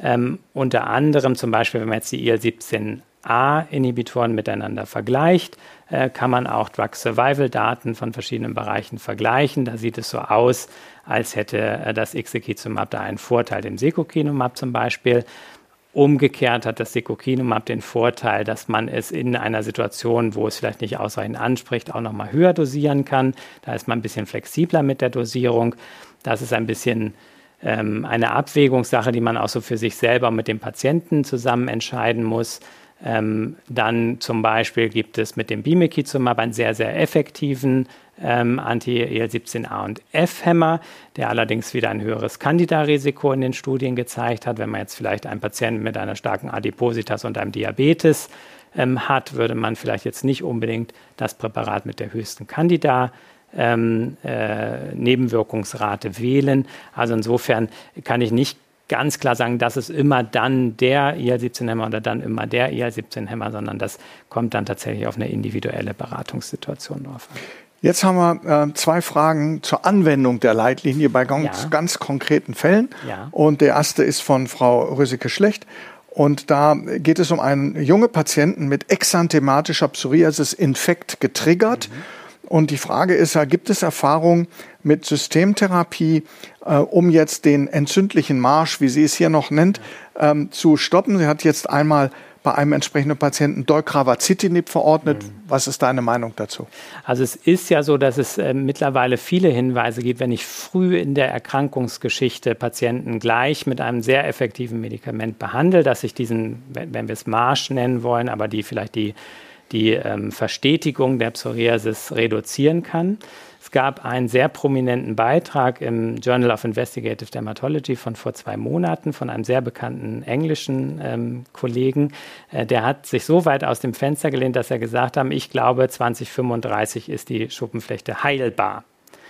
Ähm, unter anderem zum Beispiel, wenn man jetzt die I L siebzehn A-Inhibitoren miteinander vergleicht, äh, kann man auch Drug-Survival-Daten von verschiedenen Bereichen vergleichen. Da sieht es so aus, als hätte äh, das Ixekizumab da einen Vorteil, dem Secukinumab zum Beispiel. Umgekehrt hat das Secukinumab den Vorteil, dass man es in einer Situation, wo es vielleicht nicht ausreichend anspricht, auch nochmal höher dosieren kann. Da ist man ein bisschen flexibler mit der Dosierung. Das ist ein bisschen ähm, eine Abwägungssache, die man auch so für sich selber mit dem Patienten zusammen entscheiden muss. Ähm, dann zum Beispiel gibt es mit dem Bimekizumab einen sehr, sehr effektiven ähm, Anti-I L siebzehn A und F-Hämmer, der allerdings wieder ein höheres Candida-Risiko in den Studien gezeigt hat. Wenn man jetzt vielleicht einen Patienten mit einer starken Adipositas und einem Diabetes ähm, hat, würde man vielleicht jetzt nicht unbedingt das Präparat mit der höchsten Candida ähm, äh, Nebenwirkungsrate wählen. Also insofern kann ich nicht ganz klar sagen, das ist immer dann der I L siebzehn Hämmer oder dann immer der I L siebzehn Hämmer, sondern das kommt dann tatsächlich auf eine individuelle Beratungssituation drauf an.
Jetzt haben wir äh, zwei Fragen zur Anwendung der Leitlinie bei ganz,
ja.
ganz konkreten Fällen.
Ja.
Und der erste ist von Frau Röseke-Schlecht. Und da geht es um einen jungen Patienten mit exanthematischer Psoriasis-Infekt getriggert. Mhm. Und die Frage ist, gibt es Erfahrung mit Systemtherapie, äh, um jetzt den entzündlichen Marsch, wie sie es hier noch nennt, ähm, zu stoppen? Sie hat jetzt einmal bei einem entsprechenden Patienten Deucravacitinib verordnet. Mhm. Was ist deine Meinung dazu?
Also es ist ja so, dass es äh, mittlerweile viele Hinweise gibt, wenn ich früh in der Erkrankungsgeschichte Patienten gleich mit einem sehr effektiven Medikament behandle, dass ich diesen, wenn, wenn wir es Marsch nennen wollen, aber die vielleicht die die ähm, Verstetigung der Psoriasis reduzieren kann. Es gab einen sehr prominenten Beitrag im Journal of Investigative Dermatology von vor zwei Monaten von einem sehr bekannten englischen ähm, Kollegen. Äh, der hat sich so weit aus dem Fenster gelehnt, dass er gesagt hat, ich glaube, zwanzig fünfunddreißig ist die Schuppenflechte heilbar.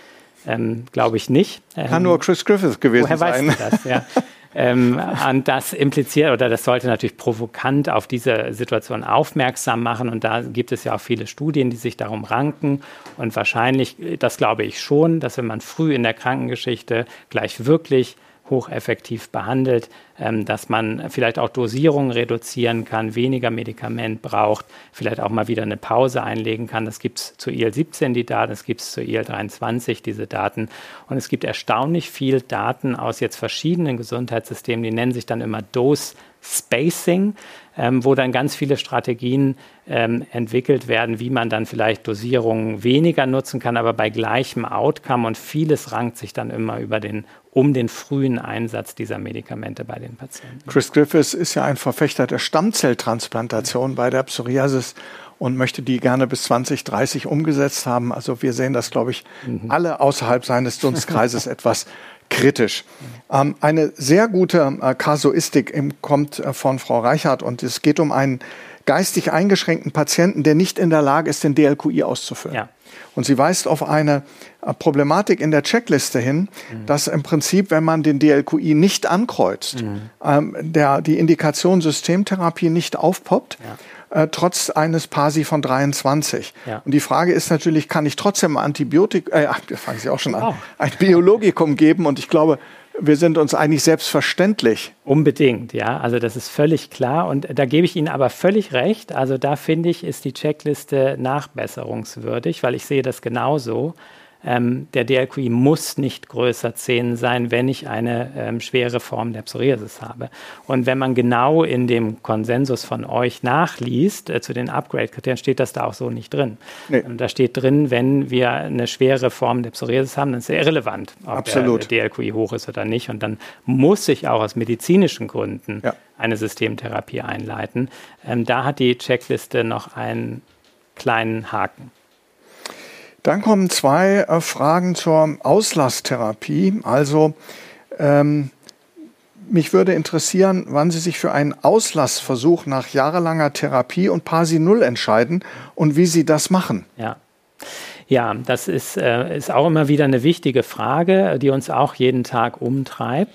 Ähm, glaube ich nicht.
Ähm, Kann nur Chris Griffith gewesen
woher
sein.
Weißt du das? Ja. Ähm, und das impliziert oder das sollte natürlich provokant auf diese Situation aufmerksam machen. Und da gibt es ja auch viele Studien, die sich darum ranken. Und wahrscheinlich, das glaube ich schon, dass wenn man früh in der Krankengeschichte gleich wirklich hocheffektiv behandelt, ähm, dass man vielleicht auch Dosierungen reduzieren kann, weniger Medikament braucht, vielleicht auch mal wieder eine Pause einlegen kann. Das gibt es zur I L siebzehn, die Daten, es gibt es zur I L dreiundzwanzig, diese Daten. Und es gibt erstaunlich viel Daten aus jetzt verschiedenen Gesundheitssystemen, die nennen sich dann immer Dose Spacing, ähm, wo dann ganz viele Strategien ähm, entwickelt werden, wie man dann vielleicht Dosierungen weniger nutzen kann, aber bei gleichem Outcome. Und vieles rankt sich dann immer über den, um den frühen Einsatz dieser Medikamente bei den Patienten.
Chris Griffiths ist ja ein Verfechter der Stammzelltransplantation mhm. bei der Psoriasis und möchte die gerne bis zwanzig dreißig umgesetzt haben. Also wir sehen das, glaube ich, mhm. alle außerhalb seines Dunstkreises etwas kritisch. Ähm, eine sehr gute äh, Kasuistik ähm, kommt äh, von Frau Reichert und es geht um einen geistig eingeschränkten Patienten, der nicht in der Lage ist, den D L Q I auszufüllen. Ja. Und sie weist auf eine äh, Problematik in der Checkliste hin, mhm. dass im Prinzip, wenn man den D L Q I nicht ankreuzt, mhm. ähm, der, die Indikation Systemtherapie nicht aufpoppt, ja. Äh, trotz eines PASI von dreiundzwanzig. Ja. Und die Frage ist natürlich, kann ich trotzdem ein Antibiotikum, äh, da fangen Sie auch schon an, oh. ein Biologikum geben? Und ich glaube, wir sind uns eigentlich selbstverständlich.
Unbedingt, ja. Also das ist völlig klar. Und da gebe ich Ihnen aber völlig recht. Also da finde ich, ist die Checkliste nachbesserungswürdig, weil ich sehe das genauso. Ähm, der D L Q I muss nicht größer zehn sein, wenn ich eine ähm, schwere Form der Psoriasis habe. Und wenn man genau in dem Konsensus von euch nachliest, äh, zu den Upgrade-Kriterien, steht das da auch so nicht drin. Nee. Ähm, da steht drin, wenn wir eine schwere Form der Psoriasis haben, dann ist es irrelevant, ob
Absolut.
der, der D L Q I hoch ist oder nicht. Und dann muss ich auch aus medizinischen Gründen ja. eine Systemtherapie einleiten. Ähm, da hat die Checkliste noch einen kleinen Haken.
Dann kommen zwei äh, Fragen zur Auslasstherapie. Also ähm, mich würde interessieren, wann Sie sich für einen Auslassversuch nach jahrelanger Therapie und PASI null entscheiden und wie Sie das machen.
Ja. Ja, das ist, äh, ist auch immer wieder eine wichtige Frage, die uns auch jeden Tag umtreibt.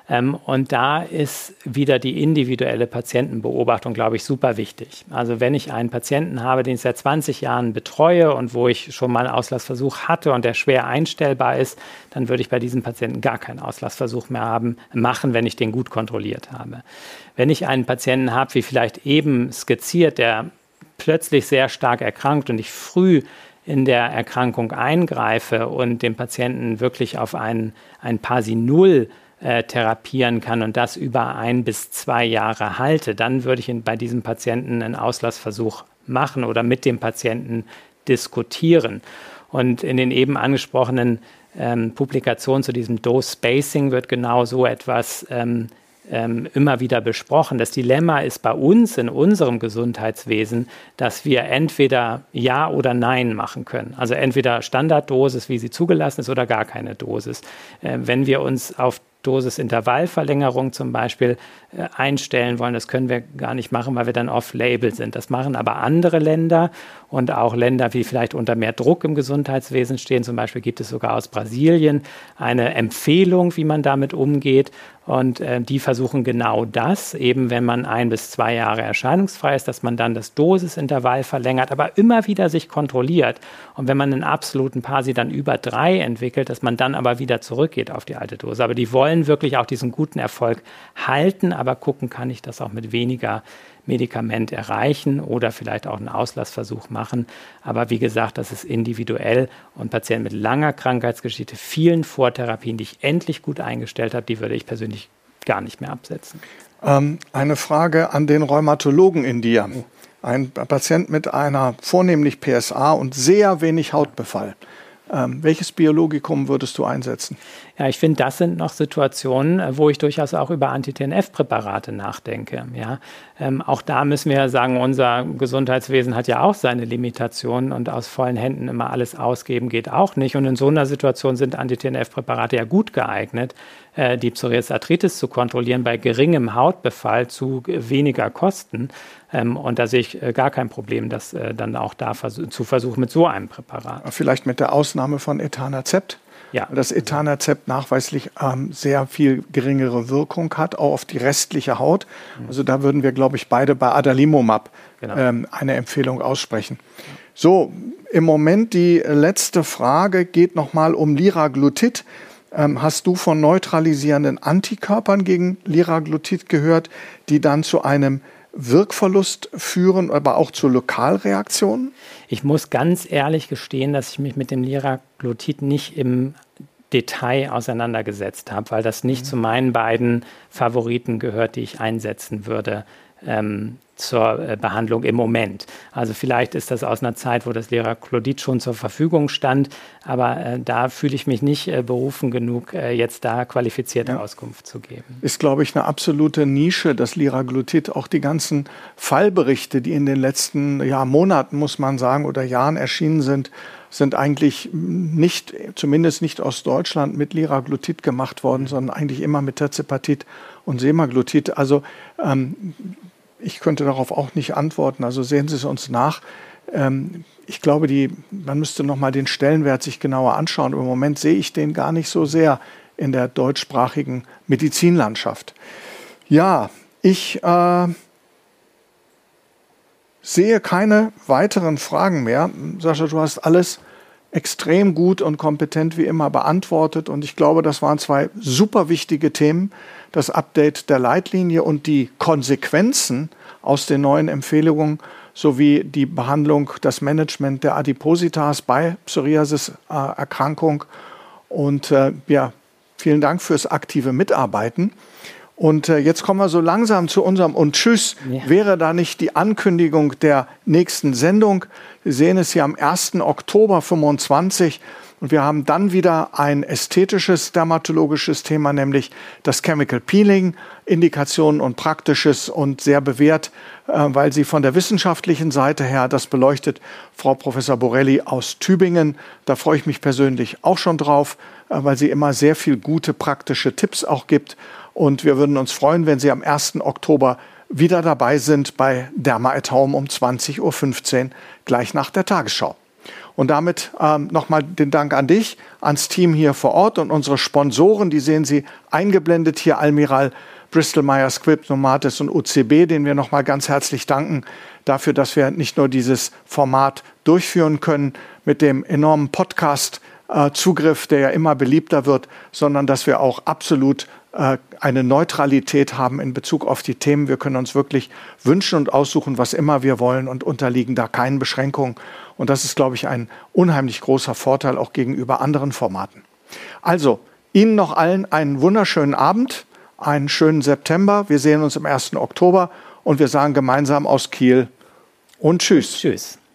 Ähm, und da ist wieder die individuelle Patientenbeobachtung, glaube ich, super wichtig. Also wenn ich einen Patienten habe, den ich seit zwanzig Jahren betreue und wo ich schon mal einen Auslassversuch hatte und der schwer einstellbar ist, dann würde ich bei diesem Patienten gar keinen Auslassversuch mehr haben, machen, wenn ich den gut kontrolliert habe. Wenn ich einen Patienten habe, wie vielleicht eben skizziert, der plötzlich sehr stark erkrankt und ich früh in der Erkrankung eingreife und den Patienten wirklich auf ein, ein PASI null äh, therapieren kann und das über ein bis zwei Jahre halte, dann würde ich in, bei diesem Patienten einen Auslassversuch machen oder mit dem Patienten diskutieren. Und in den eben angesprochenen ähm, Publikationen zu diesem Dose-Spacing wird genau so etwas ähm, Ähm, immer wieder besprochen. Das Dilemma ist bei uns in unserem Gesundheitswesen, dass wir entweder Ja oder Nein machen können. Also entweder Standarddosis, wie sie zugelassen ist, oder gar keine Dosis. Äh, wenn wir uns auf Dosisintervallverlängerung zum Beispiel äh, einstellen wollen, das können wir gar nicht machen, weil wir dann off-label sind. Das machen aber andere Länder und auch Länder, die vielleicht unter mehr Druck im Gesundheitswesen stehen. Zum Beispiel gibt es sogar aus Brasilien eine Empfehlung, wie man damit umgeht. Und äh, die versuchen genau das, eben wenn man ein bis zwei Jahre erscheinungsfrei ist, dass man dann das Dosisintervall verlängert, aber immer wieder sich kontrolliert. Und wenn man einen absoluten PASI dann über drei entwickelt, dass man dann aber wieder zurückgeht auf die alte Dose. Aber die wollen wirklich auch diesen guten Erfolg halten, aber gucken, kann ich das auch mit weniger Medikament erreichen oder vielleicht auch einen Auslassversuch machen. Aber wie gesagt, das ist individuell und Patienten mit langer Krankheitsgeschichte, vielen Vortherapien, die ich endlich gut eingestellt habe, die würde ich persönlich gar nicht mehr absetzen.
Ähm, eine Frage an den Rheumatologen in dir. Ein Patient mit einer vornehmlich P S A und sehr wenig Hautbefall. Ähm, welches Biologikum würdest du einsetzen?
Ja, ich finde, das sind noch Situationen, wo ich durchaus auch über Anti-T N F-Präparate nachdenke. Ja, ähm, auch da müssen wir sagen, unser Gesundheitswesen hat ja auch seine Limitationen und aus vollen Händen immer alles ausgeben geht auch nicht. Und in so einer Situation sind Anti-T N F-Präparate ja gut geeignet, äh, die Psoriasis-Arthritis zu kontrollieren bei geringem Hautbefall zu weniger Kosten. Ähm, und da sehe ich äh, gar kein Problem, das äh, dann auch da vers- zu versuchen mit so einem Präparat.
Vielleicht mit der Ausnahme von Etanacept? Ja. Das Etanacept nachweislich ähm, sehr viel geringere Wirkung hat, auch auf die restliche Haut. Also da würden wir, glaube ich, beide bei Adalimumab genau. ähm, eine Empfehlung aussprechen. So, im Moment die letzte Frage geht nochmal um Liraglutid. Ähm, hast du von neutralisierenden Antikörpern gegen Liraglutid gehört, die dann zu einem Wirkverlust führen, aber auch zu Lokalreaktionen?
Ich muss ganz ehrlich gestehen, dass ich mich mit dem Liraglutid nicht im Detail auseinandergesetzt habe, weil das nicht mhm. zu meinen beiden Favoriten gehört, die ich einsetzen würde ähm, zur äh, Behandlung im Moment. Also vielleicht ist das aus einer Zeit, wo das Liraglutid schon zur Verfügung stand, aber äh, da fühle ich mich nicht äh, berufen genug, äh, jetzt da qualifizierte ja. Auskunft zu geben.
Ist, glaube ich, eine absolute Nische, das Liraglutid. Auch die ganzen Fallberichte, die in den letzten ja, Monaten, muss man sagen, oder Jahren erschienen sind, sind eigentlich nicht, zumindest nicht aus Deutschland, mit Liraglutid gemacht worden, sondern eigentlich immer mit Terzepatit und Semaglutid. Also ähm, ich könnte darauf auch nicht antworten. Also sehen Sie es uns nach. Ähm, ich glaube, die, man müsste noch mal den Stellenwert sich genauer anschauen. Im Moment sehe ich den gar nicht so sehr in der deutschsprachigen Medizinlandschaft. Ja, ich äh, sehe keine weiteren Fragen mehr. Sascha, du hast alles extrem gut und kompetent wie immer beantwortet. Und ich glaube, das waren zwei super wichtige Themen. Das Update der Leitlinie und die Konsequenzen aus den neuen Empfehlungen sowie die Behandlung, das Management der Adipositas bei Psoriasis-Erkrankung. Und äh, ja, vielen Dank fürs aktive Mitarbeiten. Und äh, jetzt kommen wir so langsam zu unserem und Tschüss. Ja. Wäre da nicht die Ankündigung der nächsten Sendung? Sie sehen es hier am ersten Oktober fünfundzwanzig. Und wir haben dann wieder ein ästhetisches, dermatologisches Thema, nämlich das Chemical Peeling, Indikationen und Praktisches und sehr bewährt, äh, weil sie von der wissenschaftlichen Seite her das beleuchtet, Frau Professor Borelli aus Tübingen. Da freue ich mich persönlich auch schon drauf, äh, weil sie immer sehr viel gute praktische Tipps auch gibt. Und wir würden uns freuen, wenn Sie am ersten Oktober wieder dabei sind bei Derma at Home um zwanzig Uhr fünfzehn, gleich nach der Tagesschau. Und damit ähm, nochmal den Dank an dich, ans Team hier vor Ort und unsere Sponsoren, die sehen Sie eingeblendet hier, Almiral, Bristol Myers Squibb, Novartis und U C B, denen wir nochmal ganz herzlich danken dafür, dass wir nicht nur dieses Format durchführen können mit dem enormen Podcast-Zugriff, der ja immer beliebter wird, sondern dass wir auch absolut äh, eine Neutralität haben in Bezug auf die Themen. Wir können uns wirklich wünschen und aussuchen, was immer wir wollen und unterliegen da keinen Beschränkungen. Und das ist, glaube ich, ein unheimlich großer Vorteil auch gegenüber anderen Formaten. Also, Ihnen noch allen einen wunderschönen Abend, einen schönen September. Wir sehen uns am ersten Oktober und wir sagen gemeinsam aus Kiel und tschüss.
Tschüss.